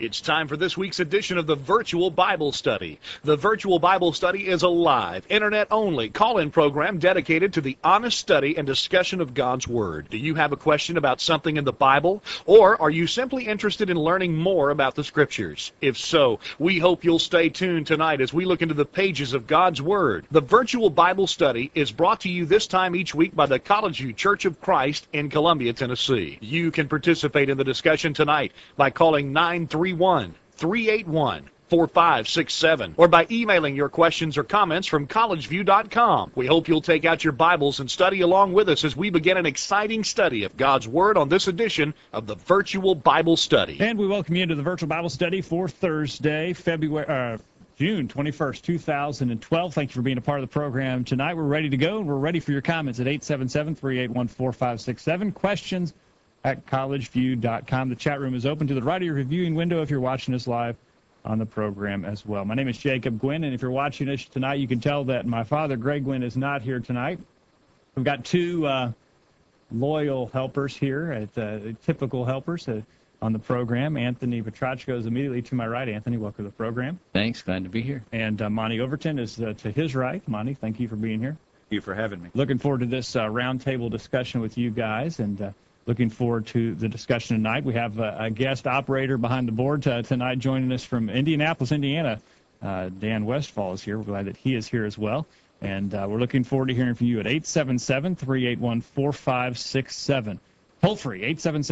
It's time for this week's edition of the Virtual Bible Study. The Virtual Bible Study is a live, internet-only call-in program dedicated to the honest study and discussion of God's Word. Do you have a question about something in the Bible? Or are you simply interested in learning more about the Scriptures? If so, we hope you'll stay tuned tonight as we look into the pages of God's Word. The Virtual Bible Study is brought to you this time each week by the College View Church of Christ in Columbia, Tennessee. You can participate in the discussion tonight by calling 931-381-4567 or by emailing your questions or comments from collegeview.com. We hope you'll take out your Bibles and study along with us as we begin an exciting study of God's Word on this edition of the Virtual Bible Study. And we welcome you into the Virtual Bible Study for Thursday, June 21st, 2012. Thank you for being a part of the program tonight. We're ready to go, and we're ready for your comments at 877-381-4567. Questions at collegeview.com. The chat room is open to the right of your viewing window if you're watching us live on the program as well. My name is Jacob Gwynn, and if you're watching us tonight, you can tell that my father, Greg Gwynn, is not here tonight. We've got two loyal helpers here, typical helpers on the program. Anthony Petrachko is immediately to my right. Anthony, welcome to the program. Thanks. Glad to be here. And Monty Overton is to his right. Monty, thank you for being here. Thank you for having me. Looking forward to this roundtable discussion with you guys, and looking forward to the discussion tonight. We have a guest operator behind the board tonight joining us from Indianapolis, Indiana. Dan Westfall is here. We're glad that he is here as well. And we're looking forward to hearing from you at 877-381-4567. Toll free,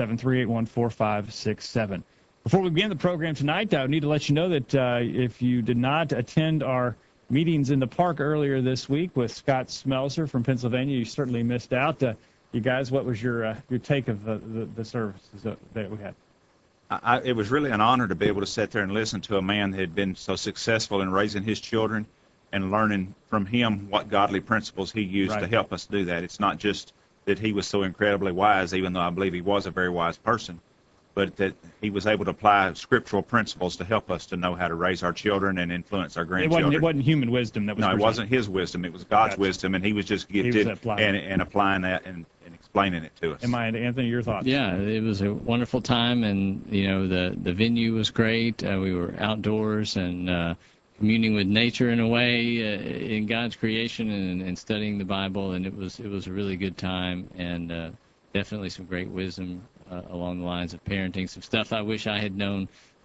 877-381-4567. Before we begin the program tonight, I need to let you know that if you did not attend our meetings in the park earlier this week with Scott Smelser from Pennsylvania, you certainly missed out. You guys, what was your take of the services that we had? It was really an honor to be able to sit there and listen to a man that had been so successful in raising his children and learning from him what godly principles he used to help us do that. It's not just that he was so incredibly wise, even though I believe he was a very wise person, but that he was able to apply scriptural principles to help us to know how to raise our children and influence our grandchildren. It wasn't human wisdom that was No, presented. it wasn't his wisdom. It was God's wisdom, and he was just gifted and applying that and explaining it to us. Anthony, your thoughts? Yeah, it was a wonderful time, and the venue was great. We were outdoors and communing with nature in a way in God's creation and studying the Bible, and it was a really good time, and definitely some great wisdom along the lines of parenting, some stuff I wish I had known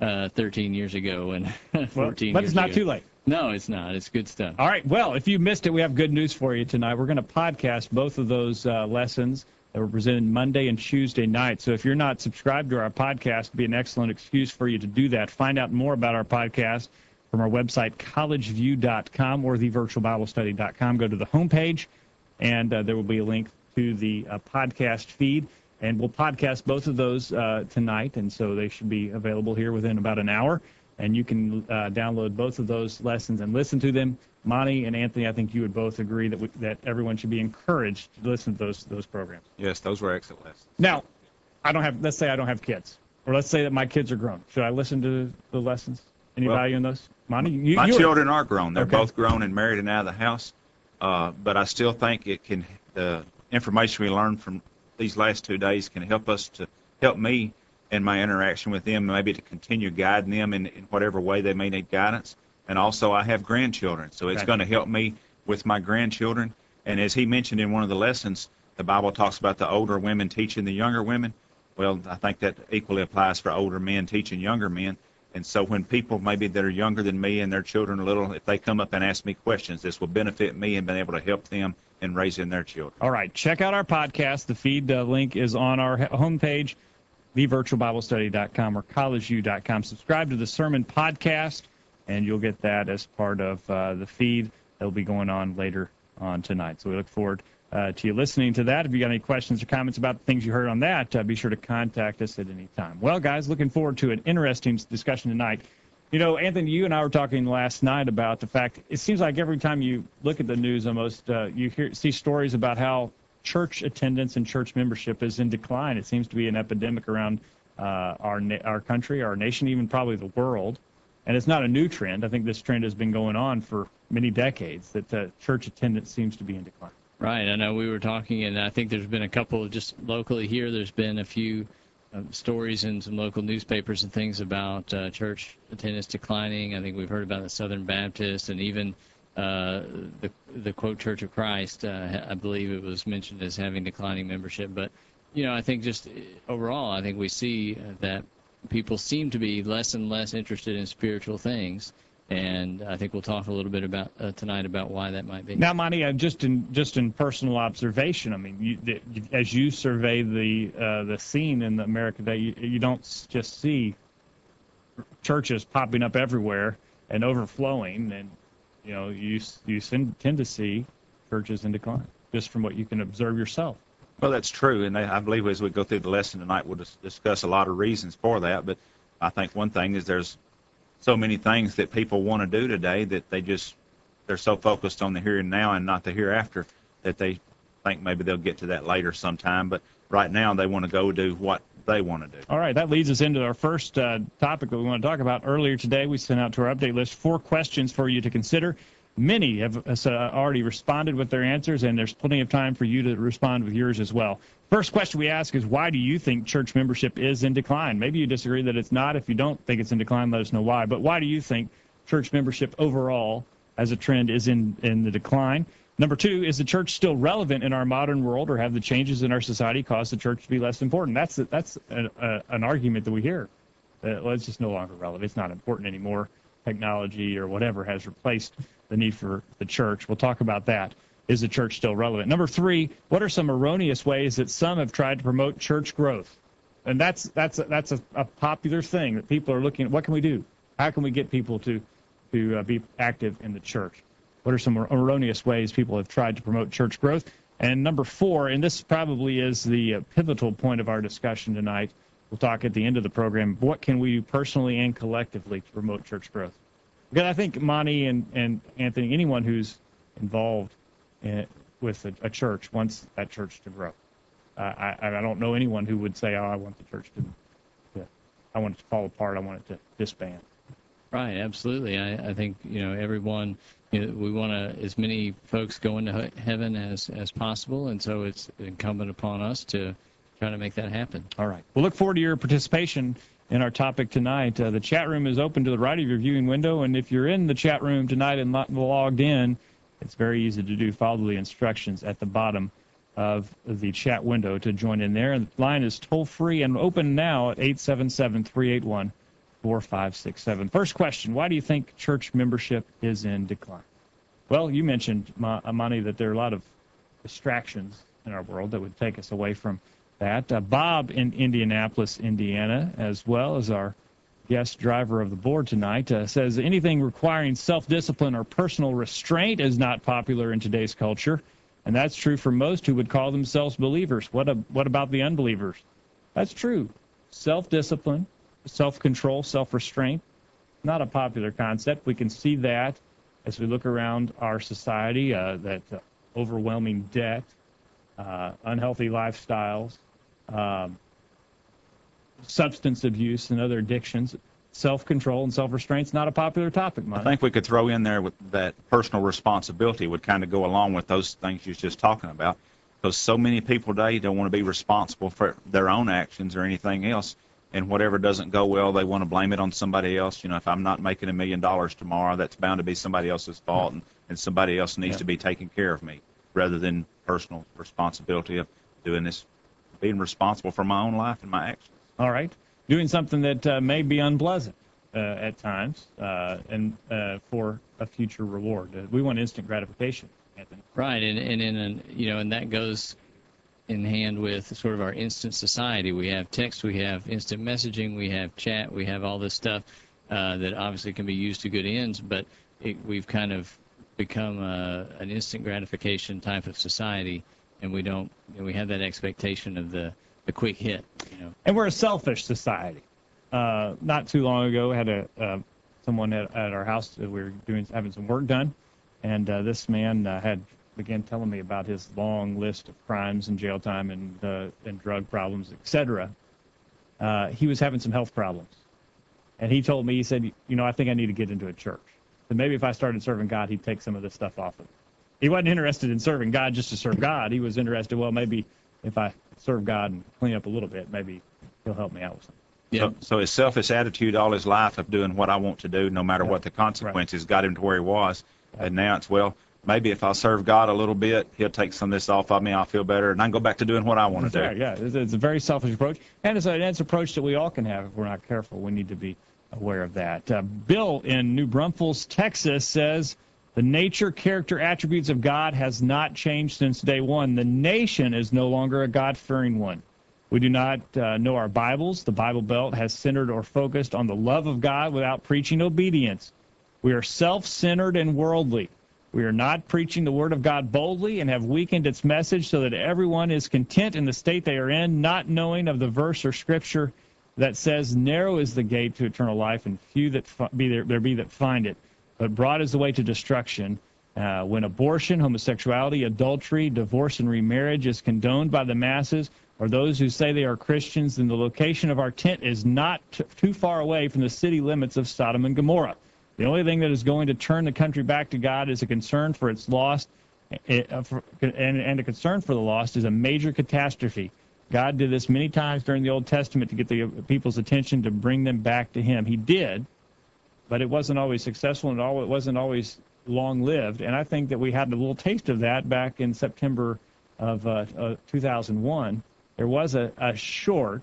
13 years ago and 14 years ago. But it's not too late. No, it's not. It's good stuff. All right. Well, if you missed it, we have good news for you tonight. We're going to podcast both of those lessons that were presented Monday and Tuesday night. So if you're not subscribed to our podcast, it'd be an excellent excuse for you to do that. Find out more about our podcast from our website, collegeview.com or thevirtualbiblestudy.com. Go to the homepage, and there will be a link to the podcast feed. And we'll podcast both of those tonight, and so they should be available here within about an hour. And you can download both of those lessons and listen to them. Monty and Anthony, I think you would both agree that everyone should be encouraged to listen to those programs. Yes, those were excellent lessons. Now, let's say I don't have kids, or let's say that my kids are grown. Should I listen to the lessons? Any value in those? Monty, my children are grown. They're both grown and married and out of the house. But I still think the information we learned from these last 2 days can help me in my interaction with them, maybe to continue guiding them in whatever way they may need guidance. And also, I have grandchildren, so it's going to help me with my grandchildren. And as he mentioned in one of the lessons, the Bible talks about the older women teaching the younger women. Well, I think that equally applies for older men teaching younger men. And so when people maybe that are younger than me and their children are little, if they come up and ask me questions, this will benefit me and being able to help them in raising their children. All right. Check out our podcast. The feed link is on our homepage, thevirtualbiblestudy.com or collegeview.com. Subscribe to the sermon podcast, and you'll get that as part of the feed that will be going on later on tonight. So we look forward to you listening to that. If you got any questions or comments about the things you heard on that, be sure to contact us at any time. Well, guys, looking forward to an interesting discussion tonight. You know, Anthony, you and I were talking last night about the fact it seems like every time you look at the news, almost you see stories about how church attendance and church membership is in decline. It seems to be an epidemic around our country, our nation, even probably the world. And it's not a new trend. I think this trend has been going on for many decades, that church attendance seems to be in decline. Right. I know we were talking, and I think there's been a couple just locally here. There's been a few stories in some local newspapers and things about church attendance declining. I think we've heard about the Southern Baptist and even the quote Church of Christ. I believe it was mentioned as having declining membership. But, I think just overall, I think we see that people seem to be less and less interested in spiritual things. And I think we'll talk a little bit about tonight about why that might be. Now, Monty, just in personal observation, I mean, as you survey the scene in America today, you don't just see churches popping up everywhere and overflowing, and you tend to see churches in decline, just from what you can observe yourself. Well, that's true, and I believe as we go through the lesson tonight, we'll discuss a lot of reasons for that. But I think one thing is there's so many things that people want to do today that they're so focused on the here and now and not the hereafter that they think maybe they'll get to that later sometime. But right now they want to go do what they want to do. All right, that leads us into our first topic that we want to talk about. Earlier today, we sent out to our update list 4 questions for you to consider. Many have already responded with their answers, and there's plenty of time for you to respond with yours as well. First question we ask is, why do you think church membership is in decline? Maybe you disagree that it's not. If you don't think it's in decline, let us know why. But why do you think church membership overall as a trend is in the decline? Number 2, is the church still relevant in our modern world, or have the changes in our society caused the church to be less important? That's an argument that we hear. Well, it's just no longer relevant. It's not important anymore. Technology or whatever has replaced the need for the church. We'll talk about that. Is the church still relevant? Number 3, what are some erroneous ways that some have tried to promote church growth? And that's a popular thing that people are looking at. What can we do? How can we get people to be active in the church? What are some erroneous ways people have tried to promote church growth? And number 4, and this probably is the pivotal point of our discussion tonight, we'll talk at the end of the program, what can we do personally and collectively to promote church growth? Because I think Monty and Anthony, anyone who's involved with a church wants that church to grow. I don't know anyone who would say, I want the church I want it to fall apart, I want it to disband. Right, absolutely. I think, everyone, we want as many folks go into heaven as possible, and so it's incumbent upon us to try to make that happen. All right. We'll look forward to your participation in our topic tonight. The chat room is open to the right of your viewing window, and if you're in the chat room tonight and not logged in, it's very easy to do. Follow the instructions at the bottom of the chat window to join in there. And the line is toll-free and open now at 877-381-4567. First question, why do you think church membership is in decline? Well, you mentioned, Monty, that there are a lot of distractions in our world that would take us away from that. Bob in Indianapolis, Indiana, as well as our guest driver of the board tonight, says anything requiring self-discipline or personal restraint is not popular in today's culture, and that's true for most who would call themselves believers. What about the unbelievers? That's true. Self-discipline, self-control, self-restraint, not a popular concept. We can see that as we look around our society, that overwhelming debt, unhealthy lifestyles, substance abuse and other addictions. Self-control and self-restraint's not a popular topic, Mike. I think we could throw in there with that personal responsibility would kind of go along with those things you was just talking about, because so many people today don't want to be responsible for their own actions or anything else, and whatever doesn't go well, they want to blame it on somebody else. If I'm not making $1 million tomorrow, that's bound to be somebody else's fault, and somebody else needs to be taking care of me, rather than personal responsibility of doing this, being responsible for my own life and my actions. All right. Doing something that may be unpleasant at times and for a future reward. We want instant gratification, Anthony. Right, and that goes in hand with sort of our instant society. We have text, we have instant messaging, we have chat, we have all this stuff that obviously can be used to good ends, but we've kind of become an instant gratification type of society, and we have that expectation of the quick hit. And we're a selfish society. Not too long ago, I had someone at our house that we were having some work done, and this man began telling me about his long list of crimes and jail time and drug problems, etc. He was having some health problems, and he told me, he said, I think I need to get into a church. So maybe if I started serving God, he'd take some of this stuff off of me. He wasn't interested in serving God just to serve God. He was interested, well, maybe if I serve God and clean up a little bit, maybe he'll help me out with something. Yeah. So his selfish attitude all his life of doing what I want to do, no matter what the consequences, got him to where he was. And now it's, well, maybe if I serve God a little bit, he'll take some of this off of me, I'll feel better, and I can go back to doing what I want to do. Right, yeah. It's a very selfish approach, and it's an approach that we all can have if we're not careful. We need to be aware of that. Bill in New Braunfels, Texas says, the nature, character, attributes of God has not changed since day one. The nation is no longer a God-fearing one. We do not know our Bibles. The Bible Belt has centered or focused on the love of God without preaching obedience. We are self-centered and worldly. We are not preaching the Word of God boldly and have weakened its message so that everyone is content in the state they are in, not knowing of the verse or scripture that says, narrow is the gate to eternal life, and few that there be that find it. But broad is the way to destruction. When abortion, homosexuality, adultery, divorce, and remarriage is condoned by the masses, or those who say they are Christians, then the location of our tent is not too far away from the city limits of Sodom and Gomorrah. The only thing that is going to turn the country back to God is a concern for its lost, and a concern for the lost is a major catastrophe. God did this many times during the Old Testament to get the people's attention, to bring them back to Him. He did, but it wasn't always successful, and it wasn't always long-lived. And I think that we had a little taste of that back in September of 2001. There was a short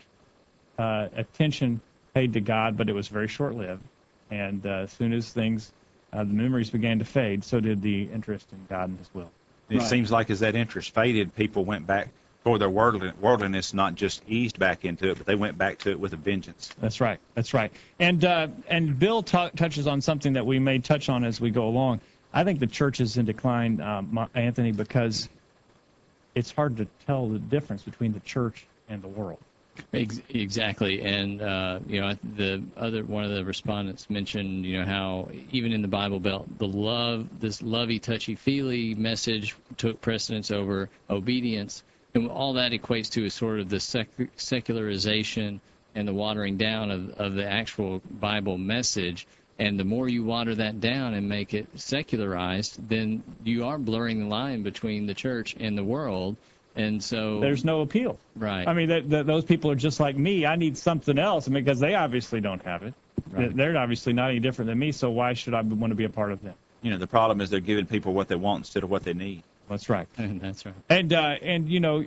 attention paid to God, but it was very short-lived. And as soon as things, the memories began to fade, so did the interest in God and His will. It seems like as that interest faded, people went back for their worldliness, not just eased back into it, but they went back to it with a vengeance. That's right. That's right. And Bill touches on something that we may touch on as we go along. I think the church is in decline, Anthony, because it's hard to tell the difference between the church and the world. Exactly, and one of the respondents mentioned, how even in the Bible Belt, this lovey, touchy-feely message took precedence over obedience, and all that equates to is sort of the secularization and the watering down of the actual Bible message. And the more you water that down and make it secularized, then you are blurring the line between the church and the world. And so there's no appeal. Right. I mean, those people are just like me. I need something else because they obviously don't have it. Right. They're obviously not any different than me, so why should I want to be a part of them? The problem is they're giving people what they want instead of what they need. That's right. That's right. And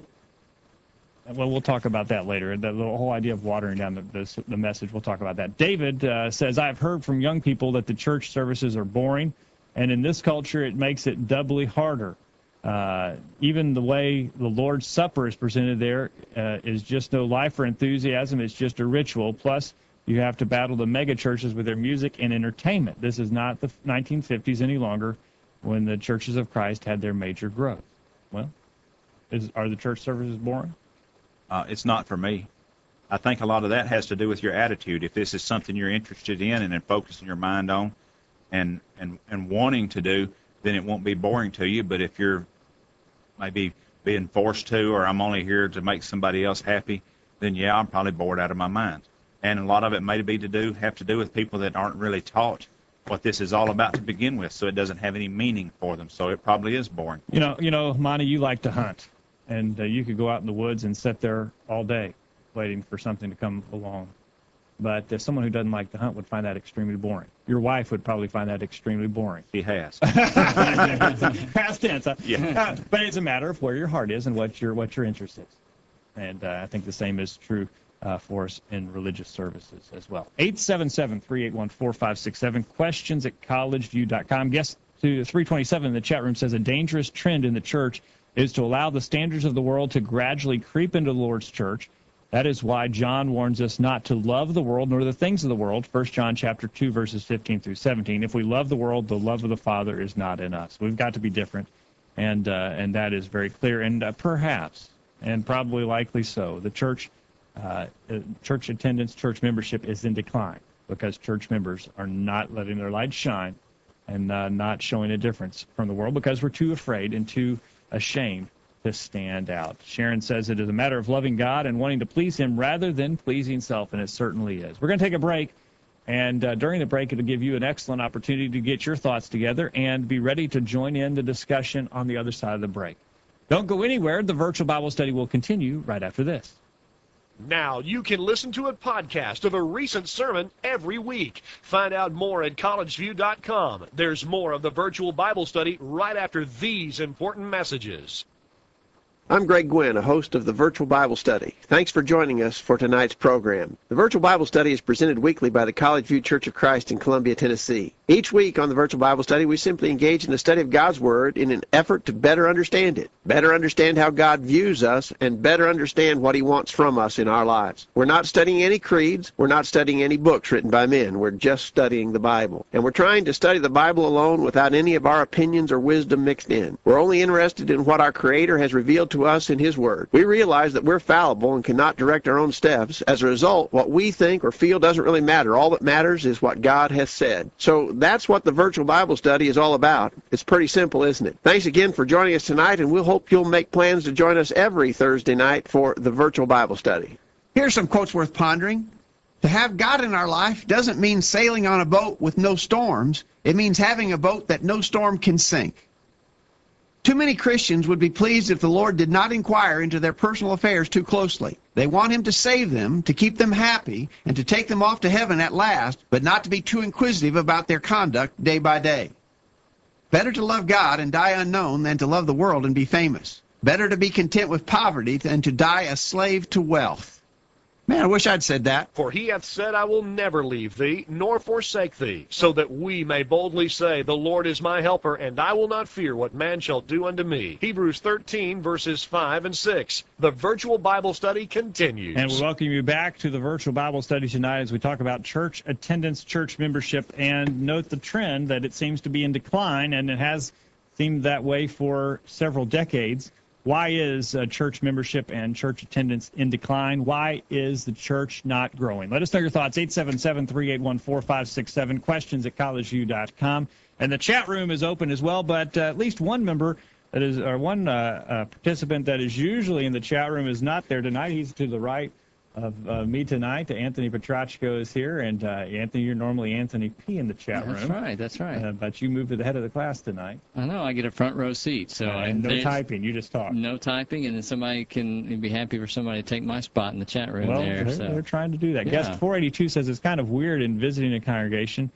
well, we'll talk about that later. The whole idea of watering down the message, we'll talk about that. David says, I've heard from young people that the church services are boring, and in this culture it makes it doubly harder. Even the way the Lord's Supper is presented there is just no life or enthusiasm. It's just a ritual. Plus, you have to battle the mega churches with their music and entertainment. This is not the 1950s any longer when the churches of Christ had their major growth. Well, are the church services boring? It's not for me. I think a lot of that has to do with your attitude. If this is something you're interested in and then focusing your mind on and wanting to do, then it won't be boring to you. But if you're maybe being forced to, or I'm only here to make somebody else happy, then yeah, I'm probably bored out of my mind. And a lot of it may have to do with people that aren't really taught what this is all about to begin with, so it doesn't have any meaning for them. So it probably is boring. Monty, you like to hunt, and you could go out in the woods and sit there all day waiting for something to come along. But someone who doesn't like to hunt would find that extremely boring. Your wife would probably find that extremely boring. She has. Past tense. Huh? Yeah. But it's a matter of where your heart is and what your interest is. And I think the same is true for us in religious services as well. 877-381-4567. Questions at collegeview.com. Guest to 327 in the chat room says a dangerous trend in the church is to allow the standards of the world to gradually creep into the Lord's church. That is why John warns us not to love the world nor the things of the world. 1 John chapter 2, verses 15 through 17. If we love the world, the love of the Father is not in us. We've got to be different, and that is very clear. And perhaps, and probably likely so, the church attendance, church membership is in decline because church members are not letting their light shine and not showing a difference from the world because we're too afraid and too ashamed to stand out. Sharon says it is a matter of loving God and wanting to please Him rather than pleasing self, and it certainly is. We're going to take a break, and during the break, it'll give you an excellent opportunity to get your thoughts together and be ready to join in the discussion on the other side of the break. Don't go anywhere. The virtual Bible study will continue right after this. Now you can listen to a podcast of a recent sermon every week. Find out more at collegeview.com. There's more of the virtual Bible study right after these important messages. I'm Greg Gwynn, a host of the Virtual Bible Study. Thanks for joining us for tonight's program. The Virtual Bible Study is presented weekly by the College View Church of Christ in Columbia, Tennessee. Each week on the Virtual Bible Study, we simply engage in the study of God's Word in an effort to better understand it, better understand how God views us, and better understand what He wants from us in our lives. We're not studying any creeds. We're not studying any books written by men. We're just studying the Bible. And we're trying to study the Bible alone without any of our opinions or wisdom mixed in. We're only interested in what our Creator has revealed to us in His Word. We realize that we're fallible and cannot direct our own steps. As a result, what we think or feel doesn't really matter. All that matters is what God has said. So that's what the Virtual Bible Study is all about. It's pretty simple, isn't it? Thanks again for joining us tonight, and we'll hope you'll make plans to join us every Thursday night for the Virtual Bible Study. Here's some quotes worth pondering. To have God in our life doesn't mean sailing on a boat with no storms. It means having a boat that no storm can sink. Too many Christians would be pleased if the Lord did not inquire into their personal affairs too closely. They want Him to save them, to keep them happy, and to take them off to heaven at last, but not to be too inquisitive about their conduct day by day. Better to love God and die unknown than to love the world and be famous. Better to be content with poverty than to die a slave to wealth. Man, I wish I'd said that. For He hath said, I will never leave thee, nor forsake thee, so that we may boldly say, the Lord is my helper, and I will not fear what man shall do unto me. Hebrews 13, verses 5 and 6. The Virtual Bible Study continues. And we welcome you back to the Virtual Bible Study tonight as we talk about church attendance, church membership, and note the trend that it seems to be in decline, and it has seemed that way for several decades. Why is church membership and church attendance in decline? Why is the church not growing? Let us know your thoughts, 877-381-4567, questions at collegeview.com. And the chat room is open as well, but at least one member that is, or one participant that is usually in the chat room is not there tonight. He's to the right of me tonight. Anthony Petrachko is here, and Anthony, you're normally Anthony P. in the chat room. That's right. But you moved to the head of the class tonight. I know, I get a front row seat. So no typing, you just talk. No typing, and then somebody can be happy for somebody to take my spot in the chat room They're trying to do that. Yeah. Guest 482 says it's kind of weird in visiting a congregation.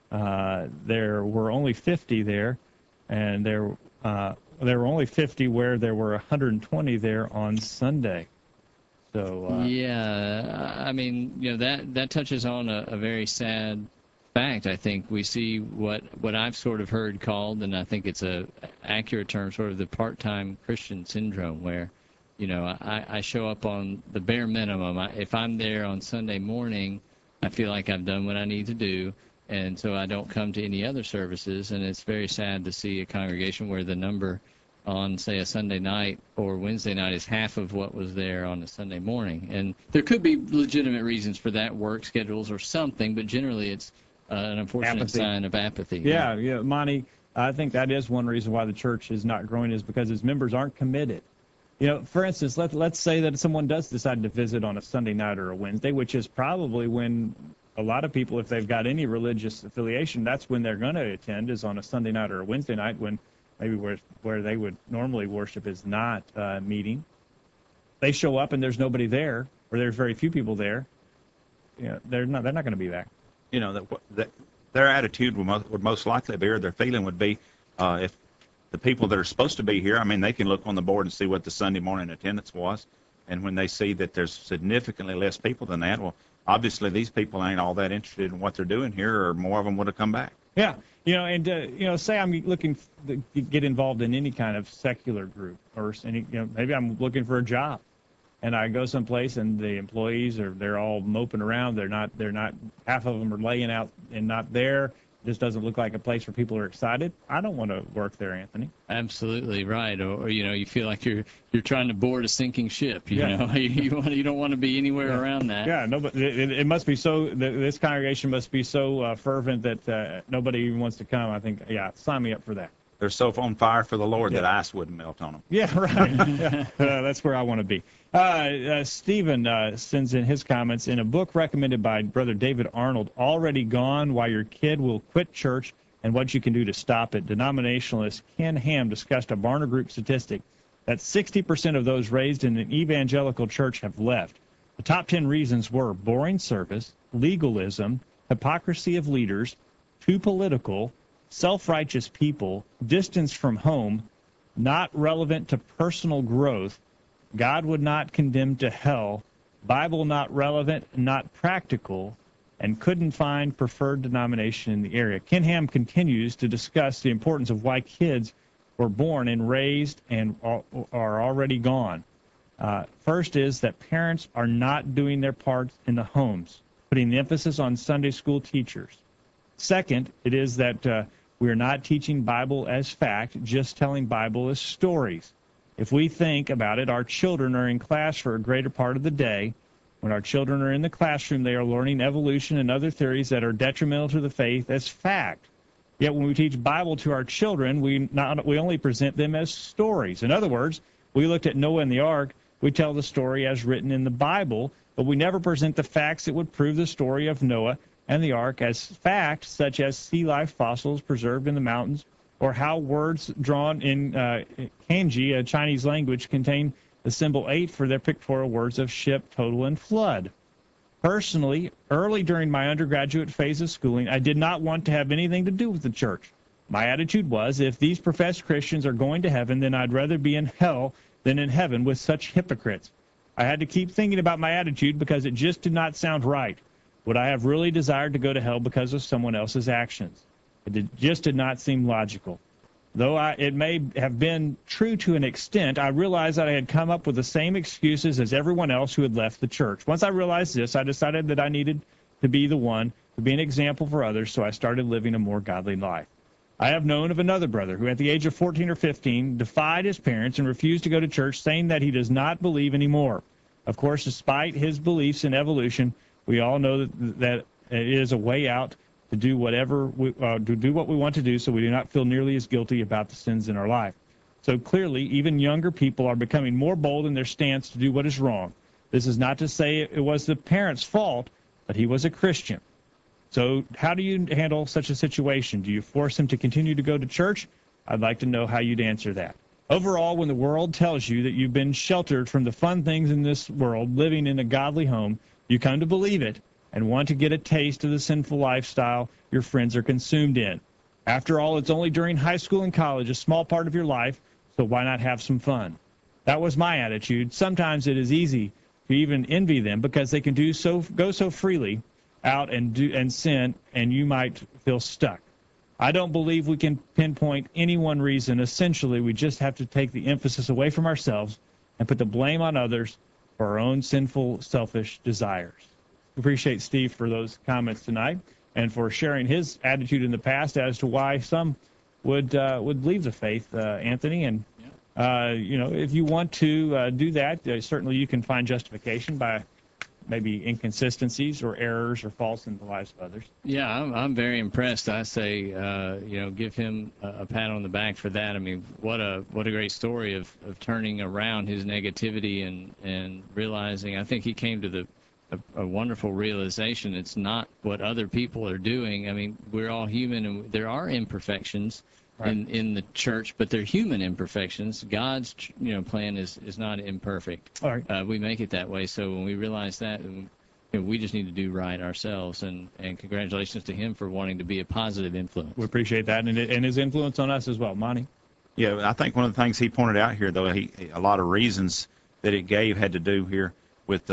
There were only 50 there, and there were only 50 where there were 120 there on Sunday. So I mean, that touches on a very sad fact. I think we see what I've sort of heard called, and I think it's a accurate term, sort of the part-time Christian syndrome, where I show up on the bare minimum. If I'm there on Sunday morning, I feel like I've done what I need to do, and so I don't come to any other services. And it's very sad to see a congregation where the number on, say, a Sunday night or Wednesday night is half of what was there on a Sunday morning. And there could be legitimate reasons for that, work schedules or something, but generally it's an unfortunate sign of apathy. Yeah, Monty, I think that is one reason why the church is not growing, is because its members aren't committed. For instance, let's say that someone does decide to visit on a Sunday night or a Wednesday, which is probably when a lot of people, if they've got any religious affiliation, that's when they're going to attend, is on a Sunday night or a Wednesday night, when maybe where they would normally worship is not meeting. They show up and there's nobody there, or there's very few people there. They're not going to be back. Their attitude would most likely be, or their feeling would be, if the people that are supposed to be here, I mean, they can look on the board and see what the Sunday morning attendance was, and when they see that there's significantly less people than that, well, obviously these people ain't all that interested in what they're doing here, or more of them would have come back. Yeah, say I'm looking to get involved in any kind of secular group, or maybe I'm looking for a job, and I go someplace and the employees they're all moping around. They're not. Half of them are laying out and not there. This doesn't look like a place where people are excited. I don't want to work there, Anthony. Absolutely right. Or you feel like you're trying to board a sinking ship. You don't want to be anywhere around that. Yeah, no, but it must be so. This congregation must be so fervent that nobody even wants to come. I think, sign me up for that. They're so on fire for the Lord that ice wouldn't melt on them. Yeah, right. That's where I want to be. Stephen sends in his comments, in a book recommended by Brother David Arnold, Already Gone, Why Your Kid Will Quit Church and What You Can Do to Stop It, denominationalist Ken Ham discussed a Barna Group statistic that 60% of those raised in an evangelical church have left. The top 10 reasons were boring service, legalism, hypocrisy of leaders, too political, self-righteous people, distance from home, not relevant to personal growth, God would not condemn to hell, Bible not relevant, not practical, and couldn't find preferred denomination in the area. Ken Ham continues to discuss the importance of why kids were born and raised and are already gone. First is that parents are not doing their parts in the homes, putting the emphasis on Sunday school teachers. Second, it is that we are not teaching Bible as fact, just telling Bible as stories. If we think about it, our children are in class for a greater part of the day. When our children are in the classroom, they are learning evolution and other theories that are detrimental to the faith as fact. Yet when we teach Bible to our children, we only present them as stories. In other words, we looked at Noah and the ark, we tell the story as written in the Bible, but we never present the facts that would prove the story of Noah and the ark as facts, such as sea life fossils preserved in the mountains, or how words drawn in kanji, a Chinese language, contain the symbol 8 for their pictorial words of ship, total, and flood. Personally, early during my undergraduate phase of schooling, I did not want to have anything to do with the church. My attitude was, if these professed Christians are going to heaven, then I'd rather be in hell than in heaven with such hypocrites. I had to keep thinking about my attitude because it just did not sound right. Would I have really desired to go to hell because of someone else's actions? It just did not seem logical. Though it may have been true to an extent, I realized that I had come up with the same excuses as everyone else who had left the church. Once I realized this, I decided that I needed to be the one to be an example for others, so I started living a more godly life. I have known of another brother who, at the age of 14 or 15, defied his parents and refused to go to church, saying that he does not believe anymore. Of course, despite his beliefs in evolution, we all know that it is a way out to do to do what we want to do, so we do not feel nearly as guilty about the sins in our life. So clearly, even younger people are becoming more bold in their stance to do what is wrong. This is not to say it was the parents' fault, but he was a Christian. So how do you handle such a situation? Do you force him to continue to go to church? I'd like to know how you'd answer that. Overall, when the world tells you that you've been sheltered from the fun things in this world, living in a godly home, you come to believe it and want to get a taste of the sinful lifestyle your friends are consumed in. After all, it's only during high school and college, a small part of your life, so why not have some fun? That was my attitude. Sometimes it is easy to even envy them because they can go so freely out and sin, and you might feel stuck. I don't believe we can pinpoint any one reason. Essentially, we just have to take the emphasis away from ourselves and put the blame on others for our own sinful, selfish desires. Appreciate Steve for those comments tonight and for sharing his attitude in the past as to why some would leave the faith, Anthony. And if you want to do that, certainly you can find justification by maybe inconsistencies or errors or faults in the lives of others. Yeah, I'm very impressed. I say, give him a pat on the back for that. I mean, what a great story of turning around his negativity and realizing. I think he came to a wonderful realization. It's not what other people are doing. I mean, we're all human, and there are imperfections in the church, but they're human imperfections. God's plan is not imperfect. All right. We make it that way. So when we realize that, we just need to do right ourselves. And congratulations to him for wanting to be a positive influence. We appreciate that, and his influence on us as well. Monty? Yeah, I think one of the things he pointed out here, though, a lot of reasons that it gave had to do here with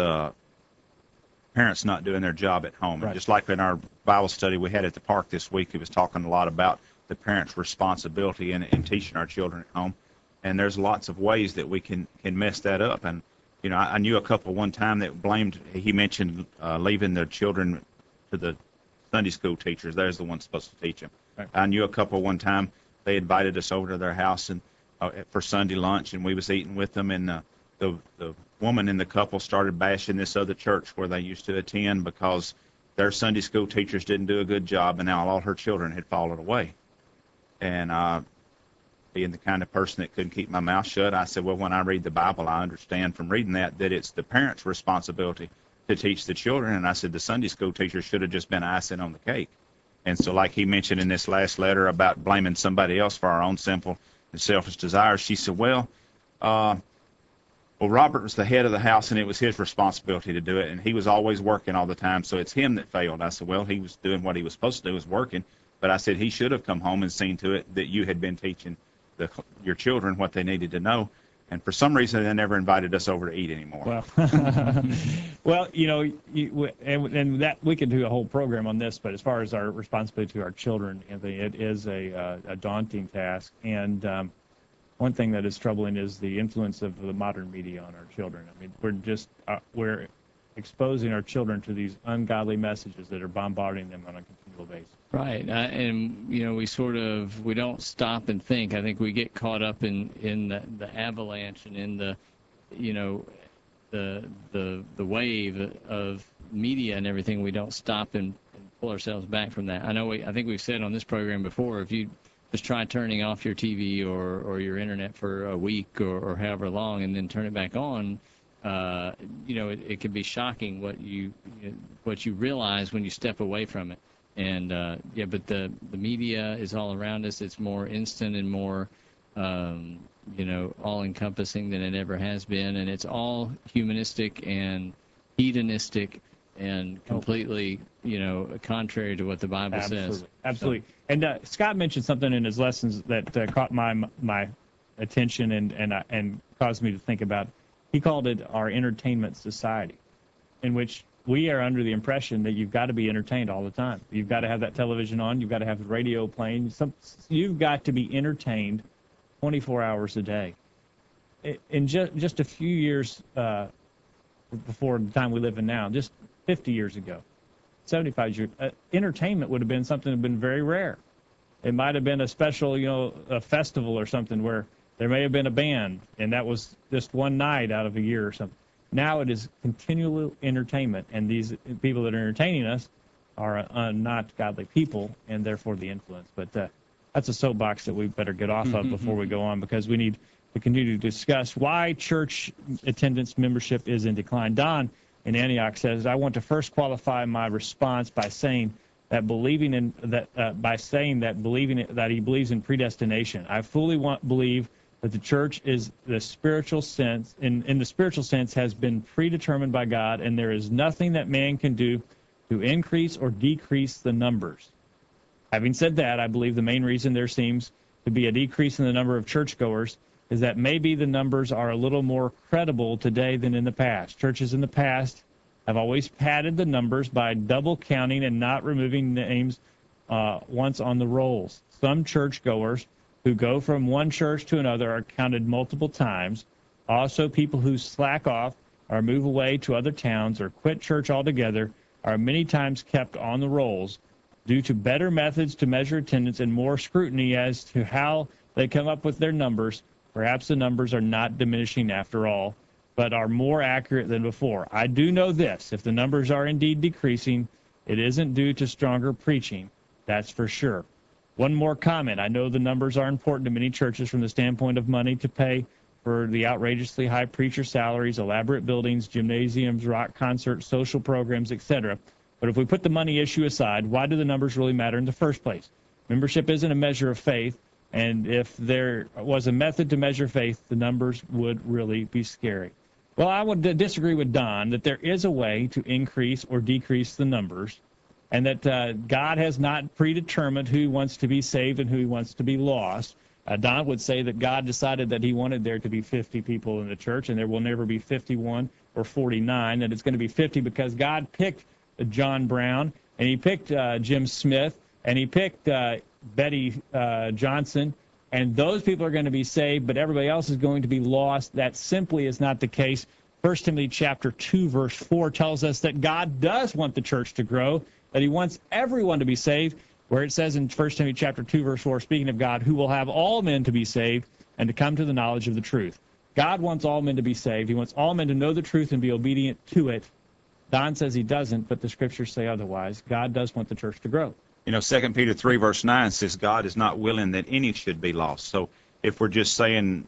parents not doing their job at home. Right. And just like in our Bible study we had at the park this week, he was talking a lot about the parents' responsibility in teaching our children at home. And there's lots of ways that we can mess that up. And, I knew a couple one time that he mentioned leaving their children to the Sunday school teachers. There's the ones supposed to teach them. Right. I knew a couple one time, they invited us over to their house and for Sunday lunch, and we was eating with them, and the woman in the couple started bashing this other church where they used to attend because their Sunday school teachers didn't do a good job, and now all her children had fallen away. And being the kind of person that couldn't keep my mouth shut, I said, well, when I read the Bible, I understand from reading that it's the parents' responsibility to teach the children. And I said the Sunday school teacher should have just been icing on the cake. And so like he mentioned in this last letter about blaming somebody else for our own sinful and selfish desires, she said, well, Well, Robert was the head of the house, and it was his responsibility to do it, and he was always working all the time, so it's him that failed. I said, well, he was doing what he was supposed to do, was working, but I said he should have come home and seen to it that you had been teaching your children what they needed to know. And for some reason, they never invited us over to eat anymore. Well, well, and that we could do a whole program on this. But as far as our responsibility to our children, Anthony, it is a daunting task. And one thing that is troubling is the influence of the modern media on our children. I mean, we're exposing our children to these ungodly messages that are bombarding them on a continual basis. Right, and we don't stop and think. I think we get caught up in the avalanche and in the wave of media and everything. We don't stop and pull ourselves back from that. I think we've said on this program before, if you just try turning off your TV or your internet for a week or however long, and then turn it back on, it can be shocking what you realize when you step away from it. And but the media is all around us. It's more instant and more all-encompassing than it ever has been, and it's all humanistic and hedonistic and completely contrary to what the Bible says. Absolutely. And Scott mentioned something in his lessons that caught my attention and caused me to think about. He called it our entertainment society, in which we are under the impression that you've got to be entertained all the time. You've got to have that television on. You've got to have the radio playing. You've got to be entertained 24 hours a day. In just a few years before the time we live in now, just 50 years ago, 75 years, entertainment would have been something that had been very rare. It might have been a special, a festival or something where there may have been a band, and that was just one night out of a year or something. Now it is continual entertainment, and these people that are entertaining us are not godly people, and therefore the influence. But that's a soapbox that we better get off of before we go on, because we need to continue to discuss why church attendance membership is in decline. Don in Antioch says, I want to first qualify my response by saying that that he believes in predestination. I fully believe that the church is the spiritual sense, in the spiritual sense, has been predetermined by God, and there is nothing that man can do to increase or decrease the numbers. Having said that, I believe the main reason there seems to be a decrease in the number of churchgoers is that maybe the numbers are a little more credible today than in the past. Churches in the past have always padded the numbers by double counting and not removing names once on the rolls. Some churchgoers who go from one church to another are counted multiple times. Also, people who slack off or move away to other towns or quit church altogether are many times kept on the rolls due to better methods to measure attendance and more scrutiny as to how they come up with their numbers. Perhaps the numbers are not diminishing after all, but are more accurate than before. I do know this: if the numbers are indeed decreasing, it isn't due to stronger preaching, that's for sure. One more comment. I know the numbers are important to many churches from the standpoint of money to pay for the outrageously high preacher salaries, elaborate buildings, gymnasiums, rock concerts, social programs, etc. But if we put the money issue aside, why do the numbers really matter in the first place? Membership isn't a measure of faith, and if there was a method to measure faith, the numbers would really be scary. Well, I would disagree with Don that there is a way to increase or decrease the numbers, and that God has not predetermined who wants to be saved and who wants to be lost. Don would say that God decided that he wanted there to be 50 people in the church, and there will never be 51 or 49, that it's going to be 50 because God picked John Brown, and he picked Jim Smith, and he picked Betty Johnson, and those people are going to be saved, but everybody else is going to be lost. That simply is not the case. 1 Timothy chapter 2, verse 4 tells us that God does want the church to grow, that he wants everyone to be saved, where it says in 1 Timothy chapter 2, verse 4, speaking of God, who will have all men to be saved and to come to the knowledge of the truth. God wants all men to be saved. He wants all men to know the truth and be obedient to it. Don says he doesn't, but the scriptures say otherwise. God does want the church to grow. 2 Peter 3, verse 9 says God is not willing that any should be lost. So if we're just saying,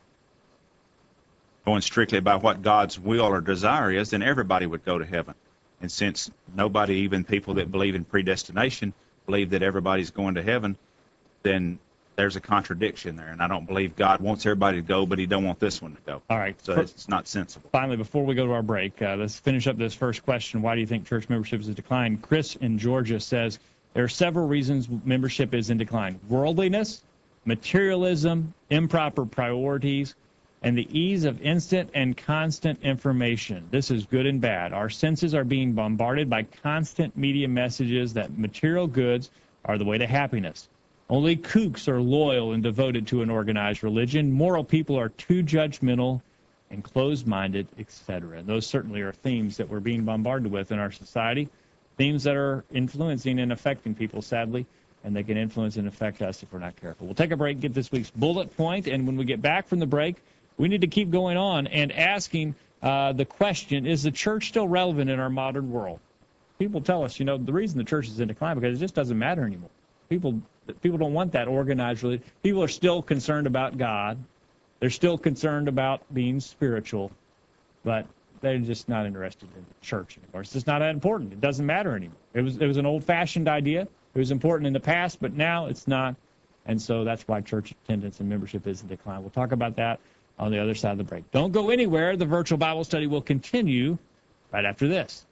going strictly by what God's will or desire is, then everybody would go to heaven. And since nobody, even people that believe in predestination, believe that everybody's going to heaven, then there's a contradiction there, and I don't believe God wants everybody to go, but he don't want this one to go. All right. So it's not sensible. Finally, before we go to our break, let's finish up this first question. Why do you think church membership is in decline? Chris in Georgia says there are several reasons membership is in decline. Worldliness, materialism, improper priorities, and the ease of instant and constant information. This is good and bad. Our senses are being bombarded by constant media messages that material goods are the way to happiness. Only kooks are loyal and devoted to an organized religion. Moral people are too judgmental and closed-minded, etc. And those certainly are themes that we're being bombarded with in our society, themes that are influencing and affecting people, sadly, and they can influence and affect us if we're not careful. We'll take a break, get this week's bullet point, and when we get back from the break, we need to keep going on and asking the question, is the church still relevant in our modern world? People tell us, the reason the church is in decline because it just doesn't matter anymore. People don't want that organized religion. People are still concerned about God. They're still concerned about being spiritual, but they're just not interested in the church anymore. It's just not that important. It doesn't matter anymore. It was an old-fashioned idea. It was important in the past, but now it's not. And so that's why church attendance and membership is in decline. We'll talk about that on the other side of the break. Don't go anywhere. The virtual Bible study will continue right after this.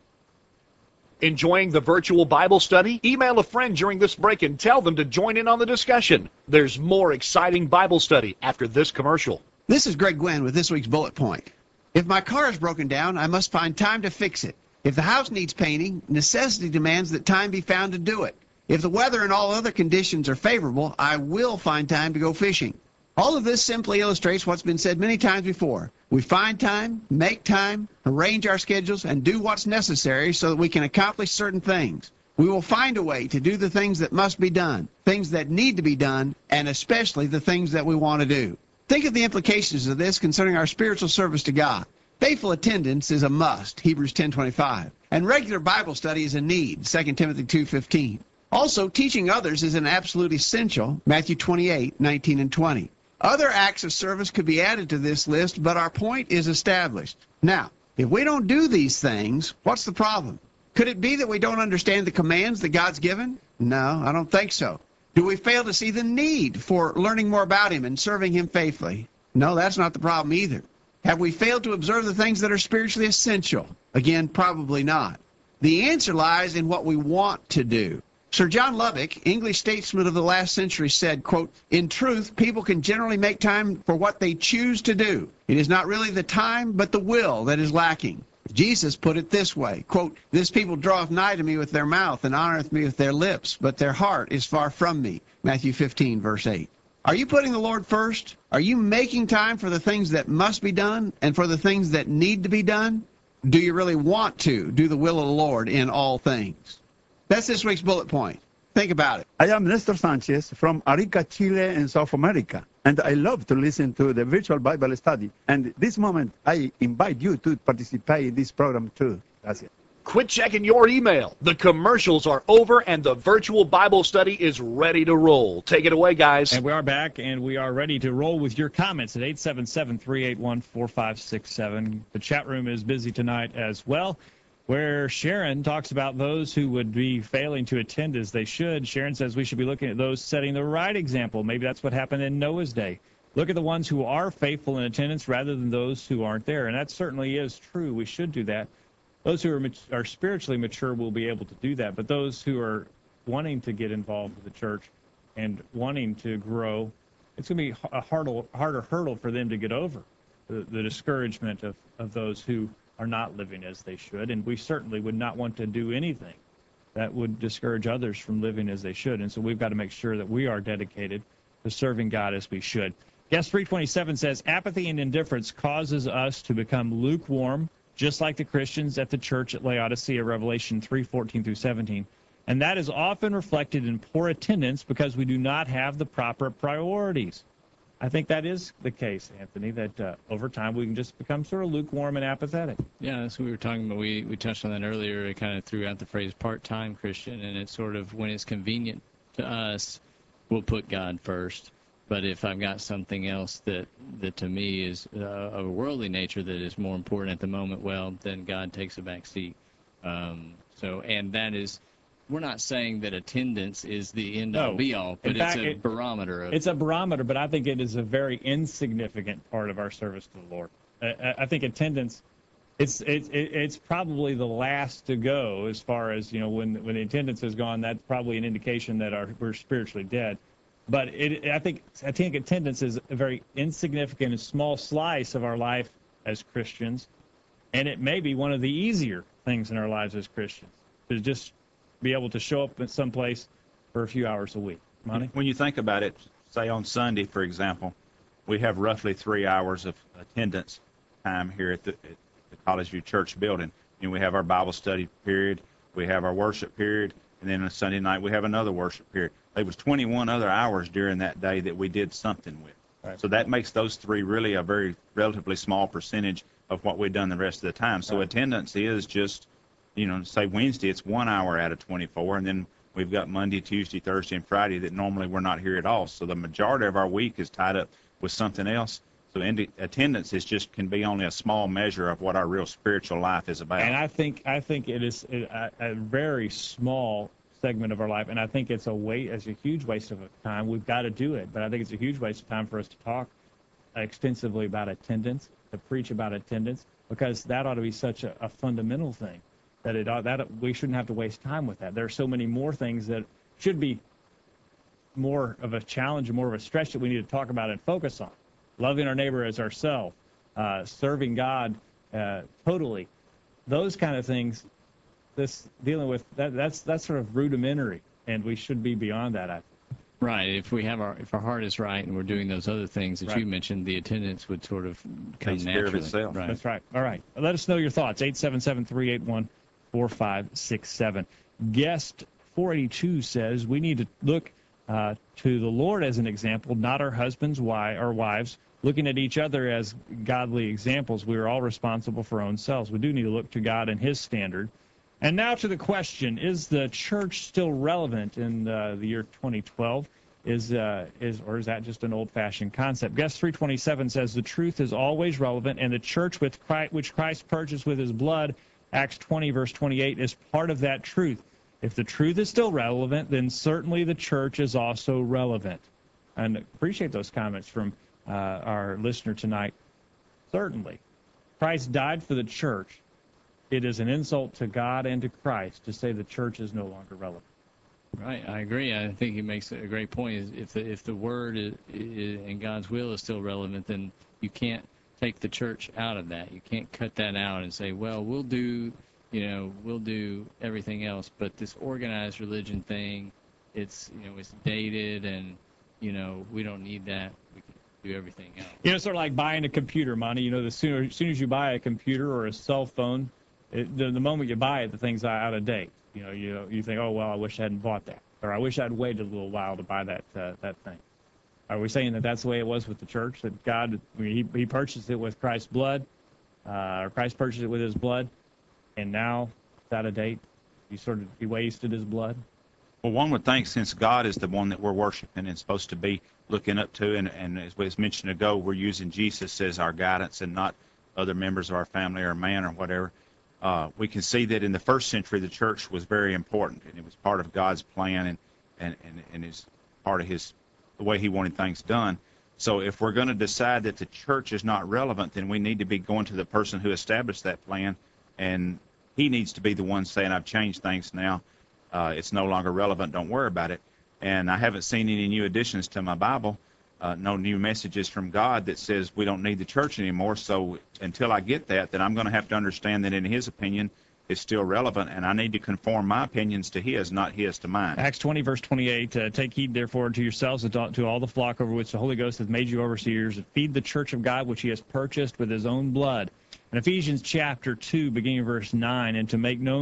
Enjoying the virtual Bible study? Email a friend during this break and tell them to join in on the discussion. There's more exciting Bible study after this commercial. This is Greg Gwynn with this week's bullet point. If my car is broken down, I must find time to fix it. If the house needs painting, necessity demands that time be found to do it. If the weather and all other conditions are favorable, I will find time to go fishing. All of this simply illustrates what's been said many times before. We find time, make time, arrange our schedules, and do what's necessary so that we can accomplish certain things. We will find a way to do the things that must be done, things that need to be done, and especially the things that we want to do. Think of the implications of this concerning our spiritual service to God. Faithful attendance is a must, Hebrews 10:25, and regular Bible study is a need, 2 Timothy 2:15. Also, teaching others is an absolute essential, Matthew 28:19 and 20. Other acts of service could be added to this list, but our point is established. Now, if we don't do these things, what's the problem? Could it be that we don't understand the commands that God's given? No, I don't think so. Do we fail to see the need for learning more about Him and serving Him faithfully? No, that's not the problem either. Have we failed to observe the things that are spiritually essential? Again, probably not. The answer lies in what we want to do. Sir John Lubbock, English statesman of the last century, said, quote, "In truth, people can generally make time for what they choose to do. It is not really the time, but the will that is lacking." Jesus put it this way, quote, "This people draweth nigh to me with their mouth and honoreth me with their lips, but their heart is far from me." Matthew 15, verse 8. Are you putting the Lord first? Are you making time for the things that must be done and for the things that need to be done? Do you really want to do the will of the Lord in all things? That's this week's bullet point. Think about it. I am Nestor Sanchez from Arica, Chile, in South America, and I love to listen to the virtual Bible study. And this moment, I invite you to participate in this program too. Gracias. Quit checking your email. The commercials are over and the virtual Bible study is ready to roll. Take it away, guys. And we are back, and we are ready to roll with your comments at 877-381-4567. The chat room is busy tonight as well, where Sharon talks about those who would be failing to attend as they should. Sharon says we should be looking at those setting the right example. Maybe that's what happened in Noah's day. Look at the ones who are faithful in attendance rather than those who aren't there. And that certainly is true. We should do that. Those who are spiritually mature will be able to do that. But those who are wanting to get involved with the church and wanting to grow, it's going to be a harder hurdle for them to get over, the discouragement of those who are not living as they should. And we certainly would not want to do anything that would discourage others from living as they should. And so we've got to make sure that we are dedicated to serving God as we should. Guest 327 says, apathy and indifference causes us to become lukewarm, just like the Christians at the church at Laodicea, Revelation 3:14 through 17. And that is often reflected in poor attendance because we do not have the proper priorities. I think that is the case, Anthony, that over time we can just become sort of lukewarm and apathetic. Yeah, that's what we were talking about. We touched on that earlier. I kind of threw out the phrase part-time Christian, and it's sort of when it's convenient to us, we'll put God first. But if I've got something else that to me is of a worldly nature that is more important at the moment, well, then God takes a back seat. And that is we're not saying that attendance is the end all No. be all, but In fact, it's a barometer of It's a barometer, but I think it is a very insignificant part of our service to the Lord. I think attendance, it's probably the last to go as far as, when the attendance is gone, that's probably an indication that we're spiritually dead. But I think attendance is a very insignificant and small slice of our life as Christians, and it may be one of the easier things in our lives as Christians to just be able to show up at some place for a few hours a week. Monty? When you think about it, say on Sunday, for example, we have roughly 3 hours of attendance time here at the College View Church building. We have our Bible study period, we have our worship period, and then on Sunday night we have another worship period. There was 21 other hours during that day that we did something with. Right. So that makes those three really a very relatively small percentage of what we've done the rest of the time. So attendance is just, say Wednesday, it's 1 hour out of 24, and then we've got Monday, Tuesday, Thursday, and Friday that normally we're not here at all. So the majority of our week is tied up with something else. So attendance can be only a small measure of what our real spiritual life is about. And I think it is a very small segment of our life, and I think it's a huge waste of time. We've got to do it, but I think it's a huge waste of time for us to talk extensively about attendance, to preach about attendance, because that ought to be such a fundamental thing that we shouldn't have to waste time with that. There are so many more things that should be more of a challenge and more of a stretch that we need to talk about and focus on. Loving our neighbor as ourselves, serving God totally, those kind of things. Dealing with that's sort of rudimentary, and we should be beyond that, I think. Right. If our heart is right and we're doing those other things that you mentioned, the attendance would sort of come naturally. Itself. Right. That's right. All right. Let us know your thoughts. 877-381-4567. Guest 482 says we need to look to the Lord as an example, not our husbands, our wives. Looking at each other as godly examples, we are all responsible for our own selves. We do need to look to God and His standard. And now to the question, is the church still relevant in the year 2012? Or is that just an old-fashioned concept? Guest 327 says the truth is always relevant, and the church which Christ purchased with His blood, Acts 20, verse 28, is part of that truth. If the truth is still relevant, then certainly the church is also relevant. And appreciate those comments from our listener tonight. Certainly. Christ died for the church. It is an insult to God and to Christ to say the church is no longer relevant. Right, I agree. I think he makes a great point. If the word and God's will is still relevant, then you can't take the church out of that. You can't cut that out and say, well, we'll do everything else, but this organized religion thing, it's dated, and we don't need that. We can do everything else. Sort of like buying a computer, Monty. As soon as you buy a computer or a cell phone, the moment you buy it, the thing's out of date. You think, oh, well, I wish I hadn't bought that, or I wish I'd waited a little while to buy that thing. Are we saying that that's the way it was with the church, that God, he purchased it with Christ's blood, or Christ purchased it with His blood, and now it's out of date? He wasted His blood? Well, one would think, since God is the one that we're worshiping and supposed to be looking up to, and as was mentioned ago, we're using Jesus as our guidance and not other members of our family or man or whatever. We can see that in the first century, the church was very important, and it was part of God's plan and is part of the way He wanted things done. So if we're going to decide that the church is not relevant, then we need to be going to the person who established that plan, and He needs to be the one saying, I've changed things now. It's no longer relevant. Don't worry about it. And I haven't seen any new additions to my Bible, no new messages from God that says we don't need the church anymore. So until I get that, then I'm going to have to understand that in His opinion, it's still relevant, and I need to conform my opinions to His, not His to mine. Acts 20, verse 28, take heed, therefore, unto yourselves and to all the flock over which the Holy Ghost hath made you overseers, and feed the church of God, which He has purchased with His own blood. In Ephesians chapter 2, beginning of verse 9, and to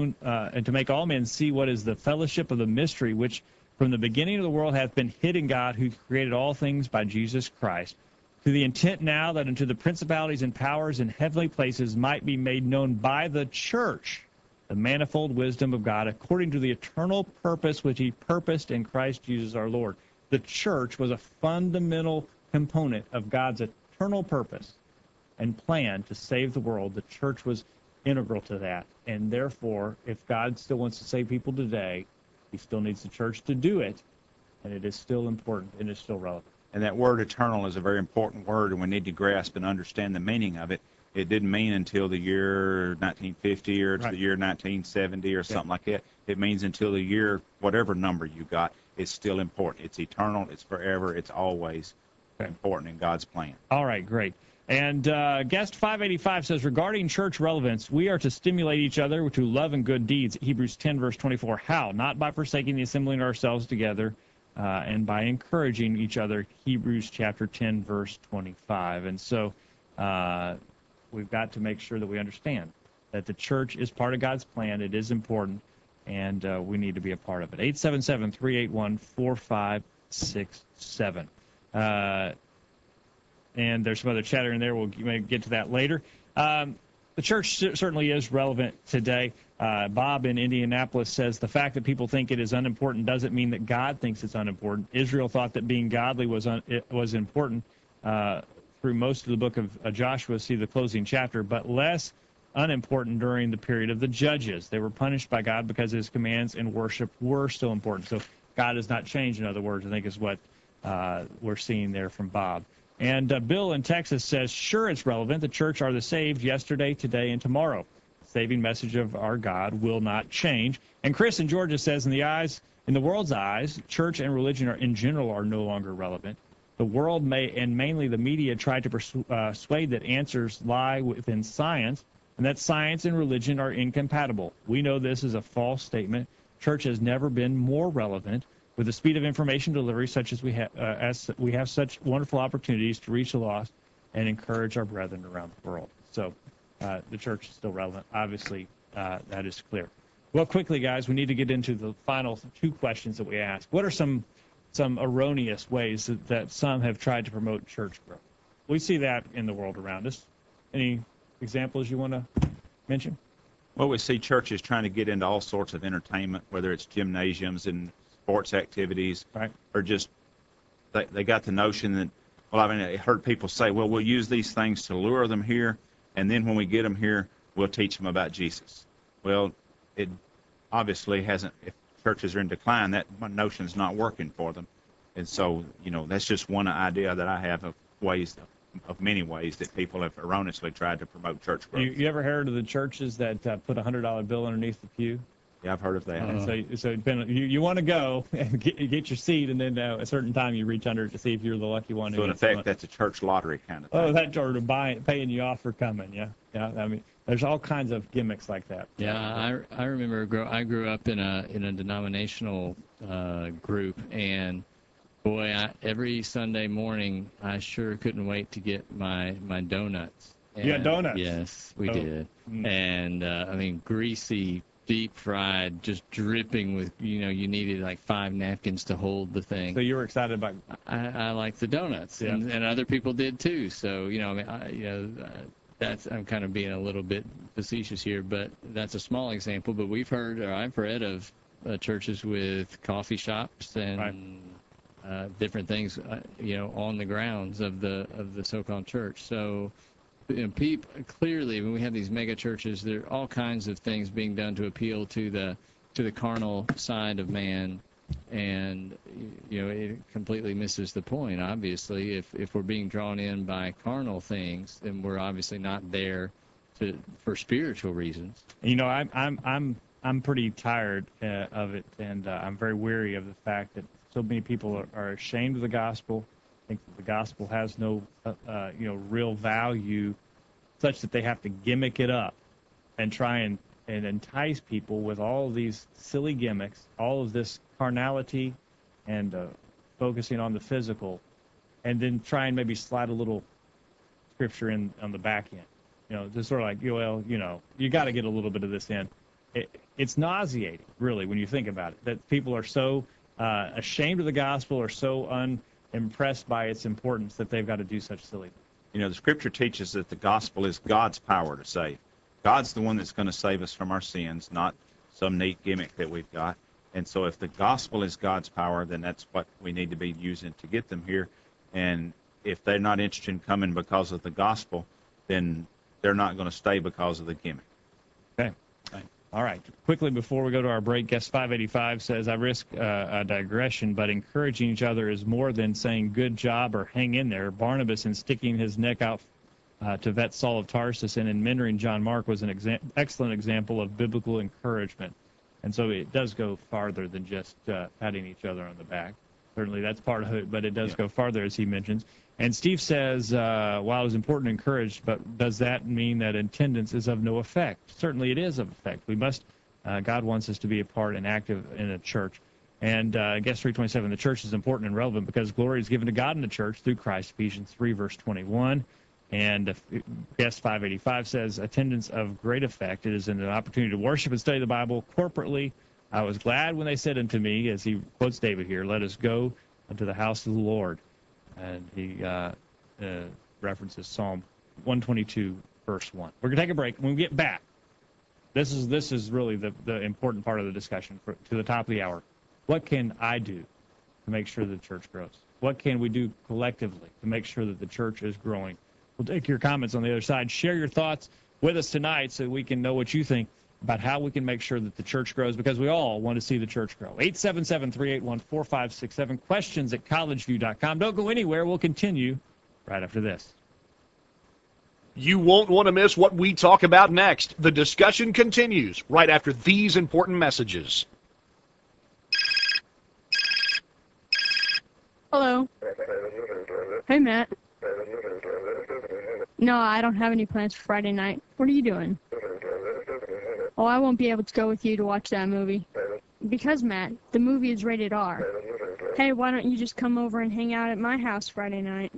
make all men see what is the fellowship of the mystery, which from the beginning of the world hath been hid in God, who created all things by Jesus Christ, to the intent now that unto the principalities and powers in heavenly places might be made known by the church the manifold wisdom of God, according to the eternal purpose which He purposed in Christ Jesus our Lord. The church was a fundamental component of God's eternal purpose and plan to save the world. The church was integral to that. And therefore, if God still wants to save people today, He still needs the church to do it, and it is still important and it's still relevant. And that word eternal is a very important word, and we need to grasp and understand the meaning of it. It didn't mean until the year 1950 or to the year 1970 or something like that. It means until the year, whatever number you got, it's still important. It's eternal. It's forever. It's always important in God's plan. All right, great. And guest 585 says, regarding church relevance, we are to stimulate each other to love and good deeds. Hebrews 10, verse 24. How? Not by forsaking the assembling ourselves together and by encouraging each other. Hebrews chapter 10, verse 25. And so we've got to make sure that we understand that the church is part of God's plan. It is important, and we need to be a part of it. 877-381-4567. And there's some other chatter in there. We'll get to that later. The church certainly is relevant today. Bob in Indianapolis says the fact that people think it is unimportant doesn't mean that God thinks it's unimportant. Israel thought that being godly was important through most of the book of Joshua, see the closing chapter, but less unimportant during the period of the Judges. They were punished by God because his commands and worship were still important. So God has not changed, in other words, I think is what we're seeing there from Bob. And Bill in Texas says, sure, it's relevant. The church are the saved yesterday, today, and tomorrow. Saving message of our God will not change. And Chris in Georgia says, in the world's eyes, church and religion in general are no longer relevant. The world and mainly the media try to persuade that answers lie within science and that science and religion are incompatible. We know this is a false statement. Church has never been more relevant. With the speed of information delivery, such as we have such wonderful opportunities to reach the lost and encourage our brethren around the world. So the church is still relevant. Obviously, that is clear. Well, quickly, guys, we need to get into the final two questions that we asked. What are some erroneous ways that some have tried to promote church growth? We see that in the world around us. Any examples you want to mention? Well, we see churches trying to get into all sorts of entertainment, whether it's gymnasiums and sports activities, right, or just they got the notion that, well, I mean, I heard people say, well, we'll use these things to lure them here, and then when we get them here, we'll teach them about Jesus. Well, it obviously hasn't. If churches are in decline, that notion's not working for them. And so, that's just one idea that I have of many ways that people have erroneously tried to promote church growth. You ever heard of the churches that put a $100 bill underneath the pew? Yeah, I've heard of that. So you want to go and get your seat, and then at a certain time you reach under it to see if you're the lucky one. So in effect, that's a church lottery kind of thing. Oh, that or paying you off for coming. Yeah. I mean, there's all kinds of gimmicks like that. Yeah, I remember. I grew up in a denominational group, and boy, every Sunday morning I sure couldn't wait to get my donuts. You had donuts? Yes, we did. And I mean, greasy, deep fried, just dripping with, you needed like 5 napkins to hold the thing. So you were excited about? I liked the donuts, and other people did too. So I'm kind of being a little bit facetious here, but that's a small example. But I've read of churches with coffee shops and different things, on the grounds of the so-called church. So. People clearly, when we have these mega churches, there are all kinds of things being done to appeal to the carnal side of man, and it completely misses the point. Obviously, if we're being drawn in by carnal things, then we're obviously not there for spiritual reasons. I'm pretty tired of it, and I'm very weary of the fact that so many people are ashamed of the gospel. Think that the gospel has no, real value, such that they have to gimmick it up and try and entice people with all these silly gimmicks, all of this carnality, and focusing on the physical, and then try and maybe slide a little scripture in on the back end. Just sort of like, you got to get a little bit of this in. It's nauseating, really, when you think about it, that people are so ashamed of the gospel or so impressed by its importance that they've got to do such silly things. The scripture teaches that the gospel is God's power to save. God's the one that's going to save us from our sins, not some neat gimmick that we've got. And so if the gospel is God's power, then that's what we need to be using to get them here. And if they're not interested in coming because of the gospel, then they're not going to stay because of the gimmick. Okay. All right. Quickly before we go to our break, guest 585 says, I risk a digression, but encouraging each other is more than saying good job or hang in there. Barnabas, in sticking his neck out to vet Saul of Tarsus and in mentoring John Mark, was an excellent example of biblical encouragement. And so it does go farther than just patting each other on the back. Certainly that's part of it, but it does go farther, as he mentions. And Steve says, while it's important to encourage, but does that mean that attendance is of no effect? Certainly it is of effect. We must, God wants us to be a part and active in a church. And guest 327, the church is important and relevant because glory is given to God in the church through Christ, Ephesians 3, verse 21. And guest 585 says, attendance of great effect. It is an opportunity to worship and study the Bible corporately. I was glad when they said unto me, as he quotes David here, let us go unto the house of the Lord. And he references Psalm 122, verse 1. We're going to take a break. When we get back, this is really the important part of the discussion to the top of the hour. What can I do to make sure the church grows? What can we do collectively to make sure that the church is growing? We'll take your comments on the other side. Share your thoughts with us tonight so we can know what you think about how we can make sure that the church grows, because we all want to see the church grow. 877-381-4567. Questions at collegeview.com. Don't go anywhere. We'll continue right after this. You won't want to miss what we talk about next. The discussion continues right after these important messages. Hello. Hey, Matt. No, I don't have any plans for Friday night. What are you doing? Oh, I won't be able to go with you to watch that movie. Because, Matt, the movie is rated R. Hey, why don't you just come over and hang out at my house Friday night?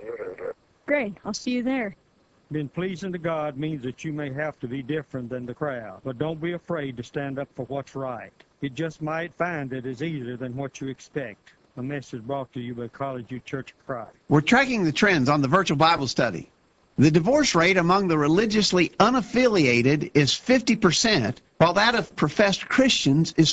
Great, I'll see you there. Being pleasing to God means that you may have to be different than the crowd, but don't be afraid to stand up for what's right. You just might find it is easier than what you expect. A message brought to you by College View Church of Christ. We're tracking the trends on the virtual Bible study. The divorce rate among the religiously unaffiliated is 50%, while that of professed Christians is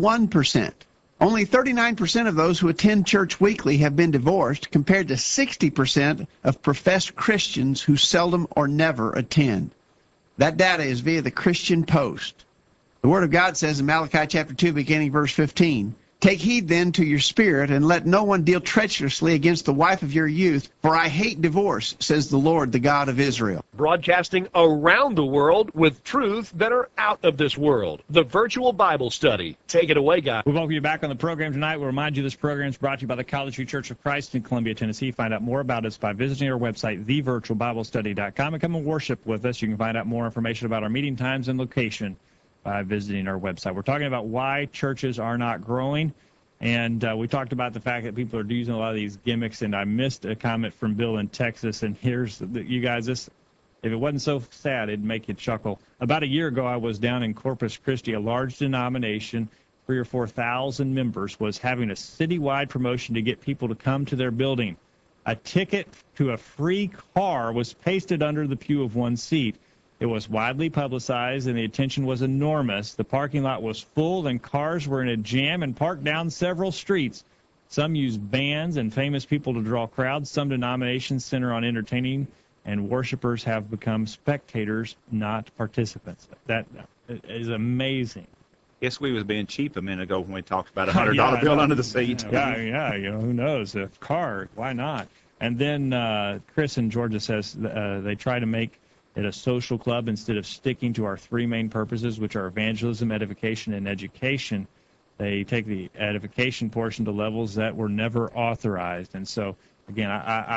41%. Only 39% of those who attend church weekly have been divorced, compared to 60% of professed Christians who seldom or never attend. That data is via the Christian Post. The Word of God says in Malachi chapter 2, beginning verse 15, take heed then to your spirit, and let no one deal treacherously against the wife of your youth, for I hate divorce, says the Lord, the God of Israel. Broadcasting around the world with truths that are out of this world. The Virtual Bible Study. Take it away, guys. We welcome you back on the program tonight. We'll remind you this program is brought to you by the College View Church of Christ in Columbia, Tennessee. Find out more about us by visiting our website, thevirtualbiblestudy.com, and come and worship with us. You can find out more information about our meeting times and location by visiting our website. We're talking about why churches are not growing, and we talked about the fact that people are using a lot of these gimmicks, and I missed a comment from Bill in Texas, and here's, you guys, this, if it wasn't so sad, it'd make you chuckle. About a year ago, I was down in Corpus Christi, a large denomination, 3,000 or 4,000 members, was having a citywide promotion to get people to come to their building. A ticket to a free car was pasted under the pew of one seat. It was widely publicized, and the attention was enormous. The parking lot was full, and cars were in a jam and parked down several streets. Some used bands and famous people to draw crowds. Some denominations center on entertaining, and worshipers have become spectators, not participants. That is amazing. Guess we was being cheap a minute ago when we talked about a $100 bill under the seat. Yeah, you know, who knows? A car, why not? And then Chris in Georgia says they try to make it a social club instead of sticking to our three main purposes, which are evangelism, edification, and education. They take the edification portion to levels that were never authorized. And so, again,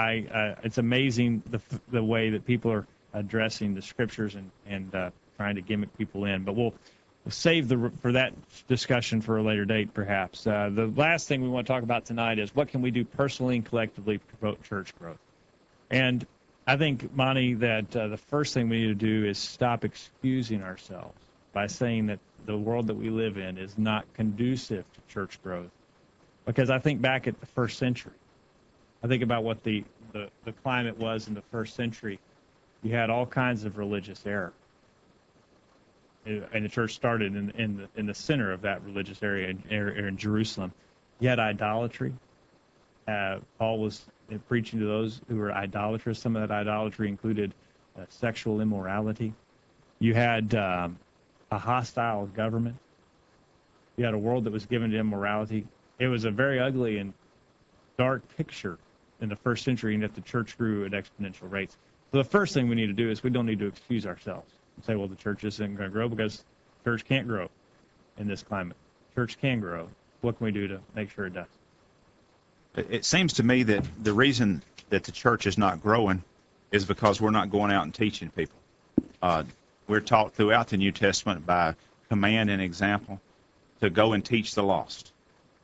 it's amazing the way that people are addressing the scriptures and trying to gimmick people in. But we'll save for that discussion for a later date, perhaps. The last thing we want to talk about tonight is what can we do personally and collectively to promote church growth. And I think, Monty, that the first thing we need to do is stop excusing ourselves by saying that the world that we live in is not conducive to church growth. Because I think back at the first century. I think about what the climate was in the first century. You had all kinds of religious error. And the church started in the center of that religious area in Jerusalem. You had idolatry. Paul was preaching to those who were idolatrous. Some of that idolatry included sexual immorality. You had a hostile government. You had a world that was given to immorality. It was a very ugly and dark picture in the first century, and yet the church grew at exponential rates. So the first thing we need to do is we don't need to excuse ourselves and say, well, the church isn't going to grow, because the church can't grow in this climate. Church can grow. What can we do to make sure it does? It seems to me that the reason that the church is not growing is because we're not going out and teaching people. We're taught throughout the New Testament by command and example to go and teach the lost.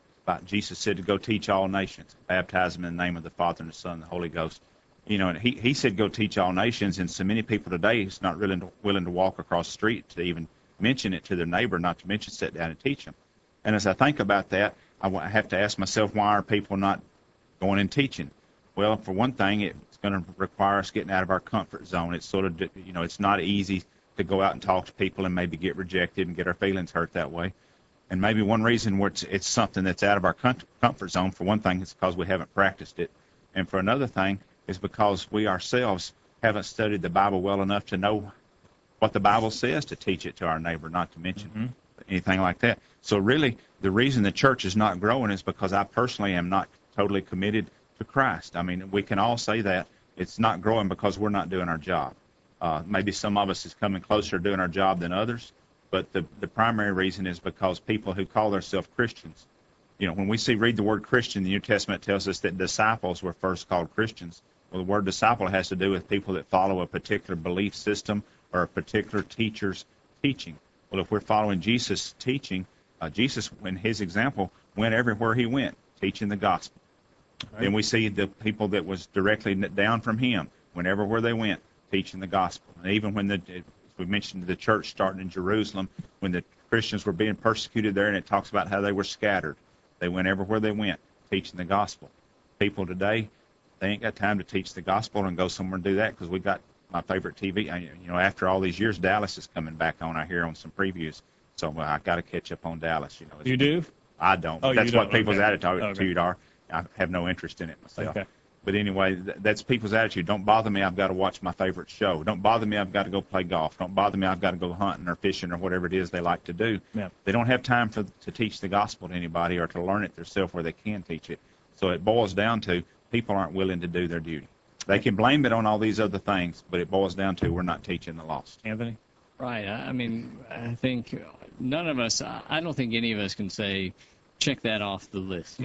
Jesus said to go teach all nations, baptize them in the name of the Father and the Son and the Holy Ghost. And he said go teach all nations, and so many people today is not really willing to walk across the street to even mention it to their neighbor, not to mention sit down and teach them. And as I think about that, I have to ask myself, why are people not going and teaching? Well, for one thing, it's going to require us getting out of our comfort zone. It's sort of, it's not easy to go out and talk to people and maybe get rejected and get our feelings hurt that way. And maybe one reason where it's something that's out of our comfort zone, for one thing, is because we haven't practiced it. And for another thing, is because we ourselves haven't studied the Bible well enough to know what the Bible says to teach it to our neighbor, not to mention anything like that. So really, the reason the church is not growing is because I personally am not totally committed to Christ. I mean, we can all say that. It's not growing because we're not doing our job. Maybe some of us is coming closer to doing our job than others, but the primary reason is because people who call themselves Christians, when we read the word Christian, the New Testament tells us that disciples were first called Christians. Well, the word disciple has to do with people that follow a particular belief system or a particular teacher's teaching. Well, if we're following Jesus' teaching, Jesus, in his example, went everywhere he went, teaching the gospel. Right. Then we see the people that was directly down from him, went everywhere they went, teaching the gospel. And even when we mentioned the church starting in Jerusalem, when the Christians were being persecuted there, and it talks about how they were scattered. They went everywhere they went, teaching the gospel. People today, they ain't got time to teach the gospel and go somewhere and do that, because we got my favorite TV. After all these years, Dallas is coming back on. I hear on some previews, so I got to catch up on Dallas. You do? I don't. Oh, that's what people's attitude Okay. are. I have no interest in it myself. Okay. But anyway, that's people's attitude. Don't bother me, I've got to watch my favorite show. Don't bother me, I've got to go play golf. Don't bother me, I've got to go hunting or fishing or whatever it is they like to do. Yeah. They don't have time to teach the gospel to anybody or to learn it themselves where they can teach it. So it boils down to people aren't willing to do their duty. They can blame it on all these other things, but it boils down to we're not teaching the lost. Anthony? Right. I mean, I think none of us, I don't think any of us can say, check that off the list.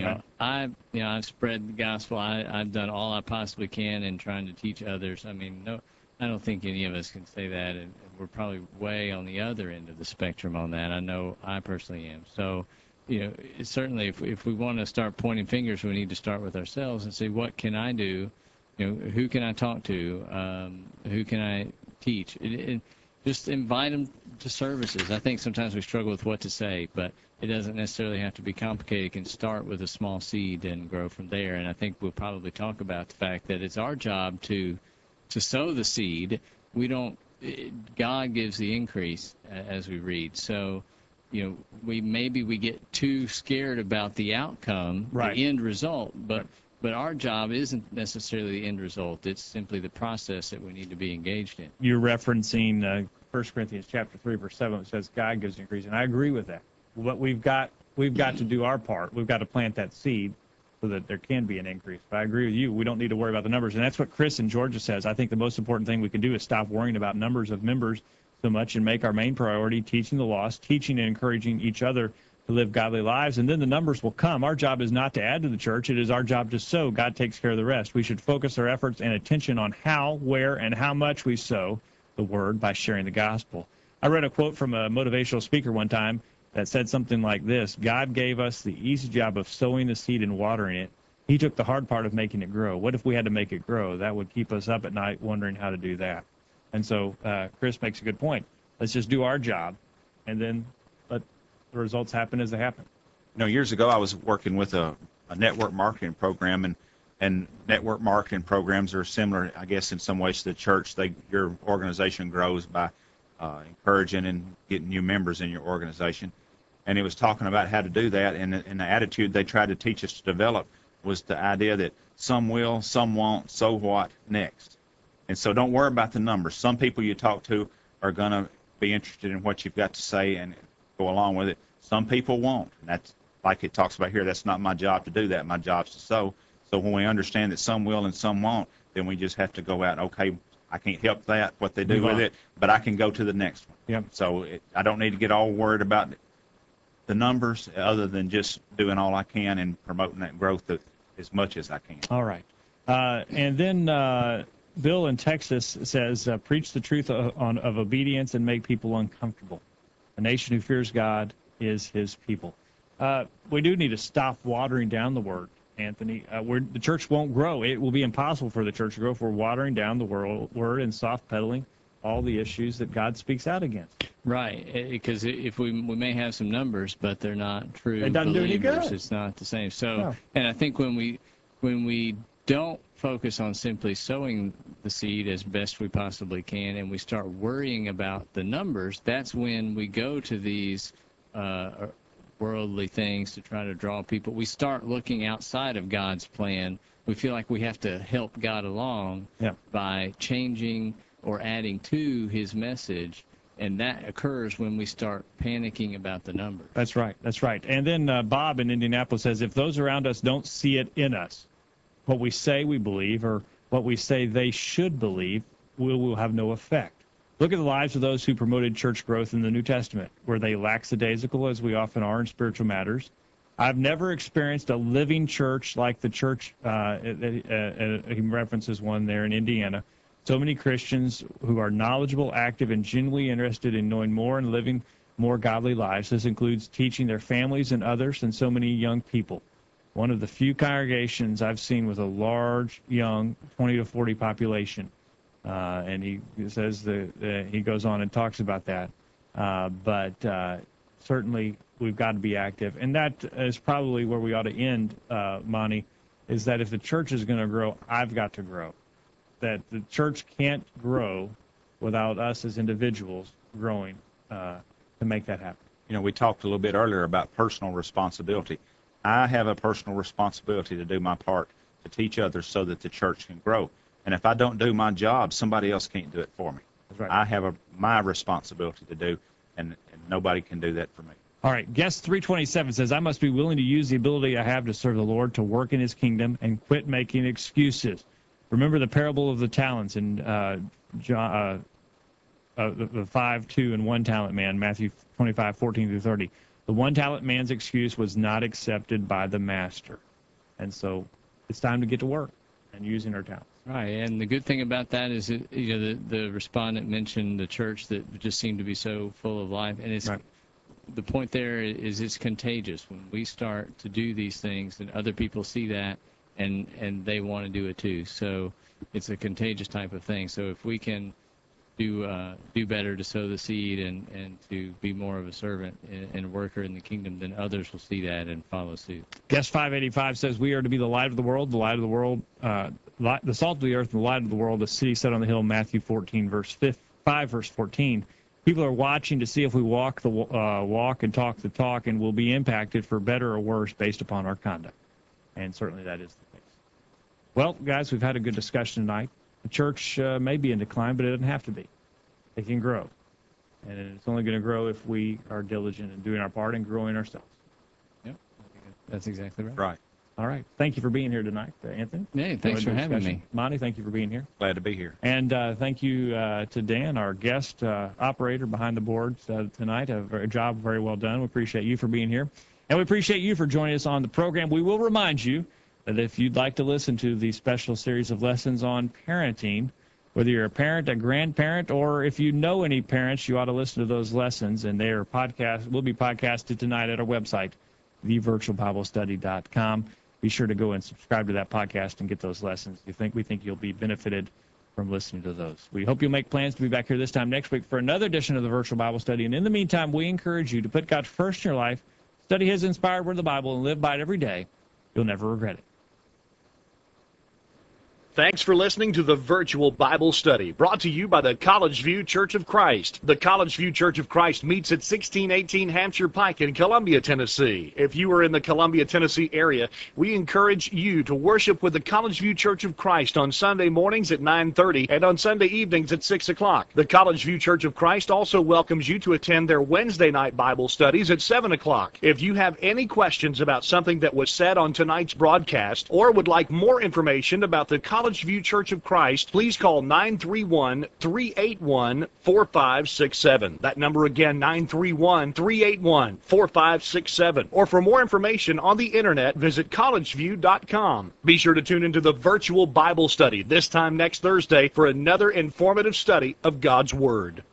I've spread the gospel. I've done all I possibly can in trying to teach others. I mean, no, I don't think any of us can say that, and we're probably way on the other end of the spectrum on that. I know I personally am. So, certainly if we want to start pointing fingers, we need to start with ourselves and say, what can I do? Who can I talk to? Who can I teach? Just invite them to services. I think sometimes we struggle with what to say, but it doesn't necessarily have to be complicated. It can start with a small seed and grow from there. And I think we'll probably talk about the fact that it's our job to sow the seed. God gives the increase, as we read. So, we get too scared about the outcome, right, the end result, but our job isn't necessarily the end result. It's simply the process that we need to be engaged in. You're referencing 1 Corinthians chapter 3, verse 7, which says God gives increase, and I agree with that. But we've got to do our part. We've got to plant that seed so that there can be an increase. But I agree with you. We don't need to worry about the numbers, and that's what Chris in Georgia says. I think the most important thing we can do is stop worrying about numbers of members so much and make our main priority teaching the lost, teaching and encouraging each other to live godly lives, and then the numbers will come. Our job is not to add to the church. It is our job to sow. God takes care of the rest. We should focus our efforts and attention on how, where, and how much we sow the word by sharing the gospel. I read a quote from a motivational speaker one time that said something like this: God gave us the easy job of sowing the seed and watering it. He took the hard part of making it grow. What if we had to make it grow? That would keep us up at night wondering how to do that. And so Chris makes a good point. Let's just do our job, and then let the results happen as they happen. Years ago, I was working with a network marketing program, and network marketing programs are similar, I guess, in some ways to the church. Your organization grows by encouraging and getting new members in your organization. And it was talking about how to do that, and the attitude they tried to teach us to develop was the idea that some will, some won't, so what next? And so don't worry about the numbers. Some people you talk to are going to be interested in what you've got to say and go along with it. Some people won't, and that's like it talks about here. That's not my job to do that. My job's to sow. So when we understand that some will and some won't, then we just have to go out. Okay, I can't help that what they do with it, but I can go to the next one. Yep. So I don't need to get all worried about the numbers, other than just doing all I can and promoting that growth as much as I can. All right. And then Bill in Texas says, preach the truth of obedience and make people uncomfortable. A nation who fears God is his people. We do need to stop watering down the word, Anthony. The church won't grow. It will be impossible for the church to grow if we're watering down the word and soft pedaling all the issues that God speaks out against. Right, because if we may have some numbers, but they're not true It doesn't do any believers, good. it's not the same. So, No. And I think when we don't focus on simply sowing the seed as best we possibly can, and we start worrying about the numbers, that's when we go to these worldly things to try to draw people. We start looking outside of God's plan. We feel like we have to help God along by changing or adding to his message, and that occurs when we start panicking about the numbers. That's right. That's right. And then Bob in Indianapolis says, if those around us don't see it in us, what we say we believe or what we say they should believe will have no effect. Look at the lives of those who promoted church growth in the New Testament. Were they lackadaisical, as we often are in spiritual matters? I've never experienced a living church like the church, he references one there in Indiana. So many Christians who are knowledgeable, active, and genuinely interested in knowing more and living more godly lives. This includes teaching their families and others and so many young people. One of the few congregations I've seen with a large, young, 20 to 40 population. And he says he goes on and talks about that. But certainly we've got to be active. And that is probably where we ought to end, Monty, is that if the church is going to grow, I've got to grow. That the church can't grow without us as individuals growing to make that happen. You know, we talked a little bit earlier about personal responsibility. I have a personal responsibility to do my part to teach others so that the church can grow. And if I don't do my job, somebody else can't do it for me. That's right. I have my responsibility to do, and nobody can do that for me. All right, guest 327 says, I must be willing to use the ability I have to serve the Lord to work in his kingdom and quit making excuses. Remember the parable of the talents in John, the 5, 2, and 1 talent man, Matthew 25, 14 through 30. The 1 talent man's excuse was not accepted by the master. And so it's time to get to work and using our talents. Right, and the good thing about that is that, you know, the respondent mentioned the church that just seemed to be so full of life, and it's the point there is it's contagious. When we start to do these things, then other people see that, and they want to do it too. So it's a contagious type of thing. So if we can do better to sow the seed and to be more of a servant and a worker in the kingdom, then others will see that and follow suit. Guest 585 says, we are to be the light of the world, the salt of the earth, and the light of the world, the city set on the hill, Matthew 14, verse 5, verse 14. People are watching to see if we walk the walk and talk the talk, and will be impacted for better or worse based upon our conduct. And certainly that is the case. Well, guys, we've had a good discussion tonight. The church may be in decline, but it doesn't have to be. It can grow. And it's only going to grow if we are diligent in doing our part and growing ourselves. Yep, that's exactly right. Right. All right. Thank you for being here tonight, Anthony. Yeah, thanks for having me. Monty, thank you for being here. Glad to be here. And thank you to Dan, our guest operator behind the boards tonight. A job very well done. We appreciate you for being here. And we appreciate you for joining us on the program. We will remind you that if you'd like to listen to the special series of lessons on parenting, whether you're a parent, a grandparent, or if you know any parents, you ought to listen to those lessons. And they are will be podcasted tonight at our website, thevirtualbiblestudy.com. Be sure to go and subscribe to that podcast and get those lessons. We think you'll be benefited from listening to those. We hope you'll make plans to be back here this time next week for another edition of the Virtual Bible Study. And in the meantime, we encourage you to put God first in your life, study his inspired word of the Bible, and live by it every day. You'll never regret it. Thanks for listening to the Virtual Bible Study, brought to you by the College View Church of Christ. The College View Church of Christ meets at 1618 Hampshire Pike in Columbia, Tennessee. If you are in the Columbia, Tennessee area, we encourage you to worship with the College View Church of Christ on Sunday mornings at 9:30 and on Sunday evenings at 6 o'clock. The College View Church of Christ also welcomes you to attend their Wednesday night Bible studies at 7 o'clock. If you have any questions about something that was said on tonight's broadcast or would like more information about the College View Church of Christ, please call 931-381-4567. That number again, 931-381-4567. Or for more information on the internet, visit collegeview.com. Be sure to tune into the Virtual Bible Study this time next Thursday for another informative study of God's Word.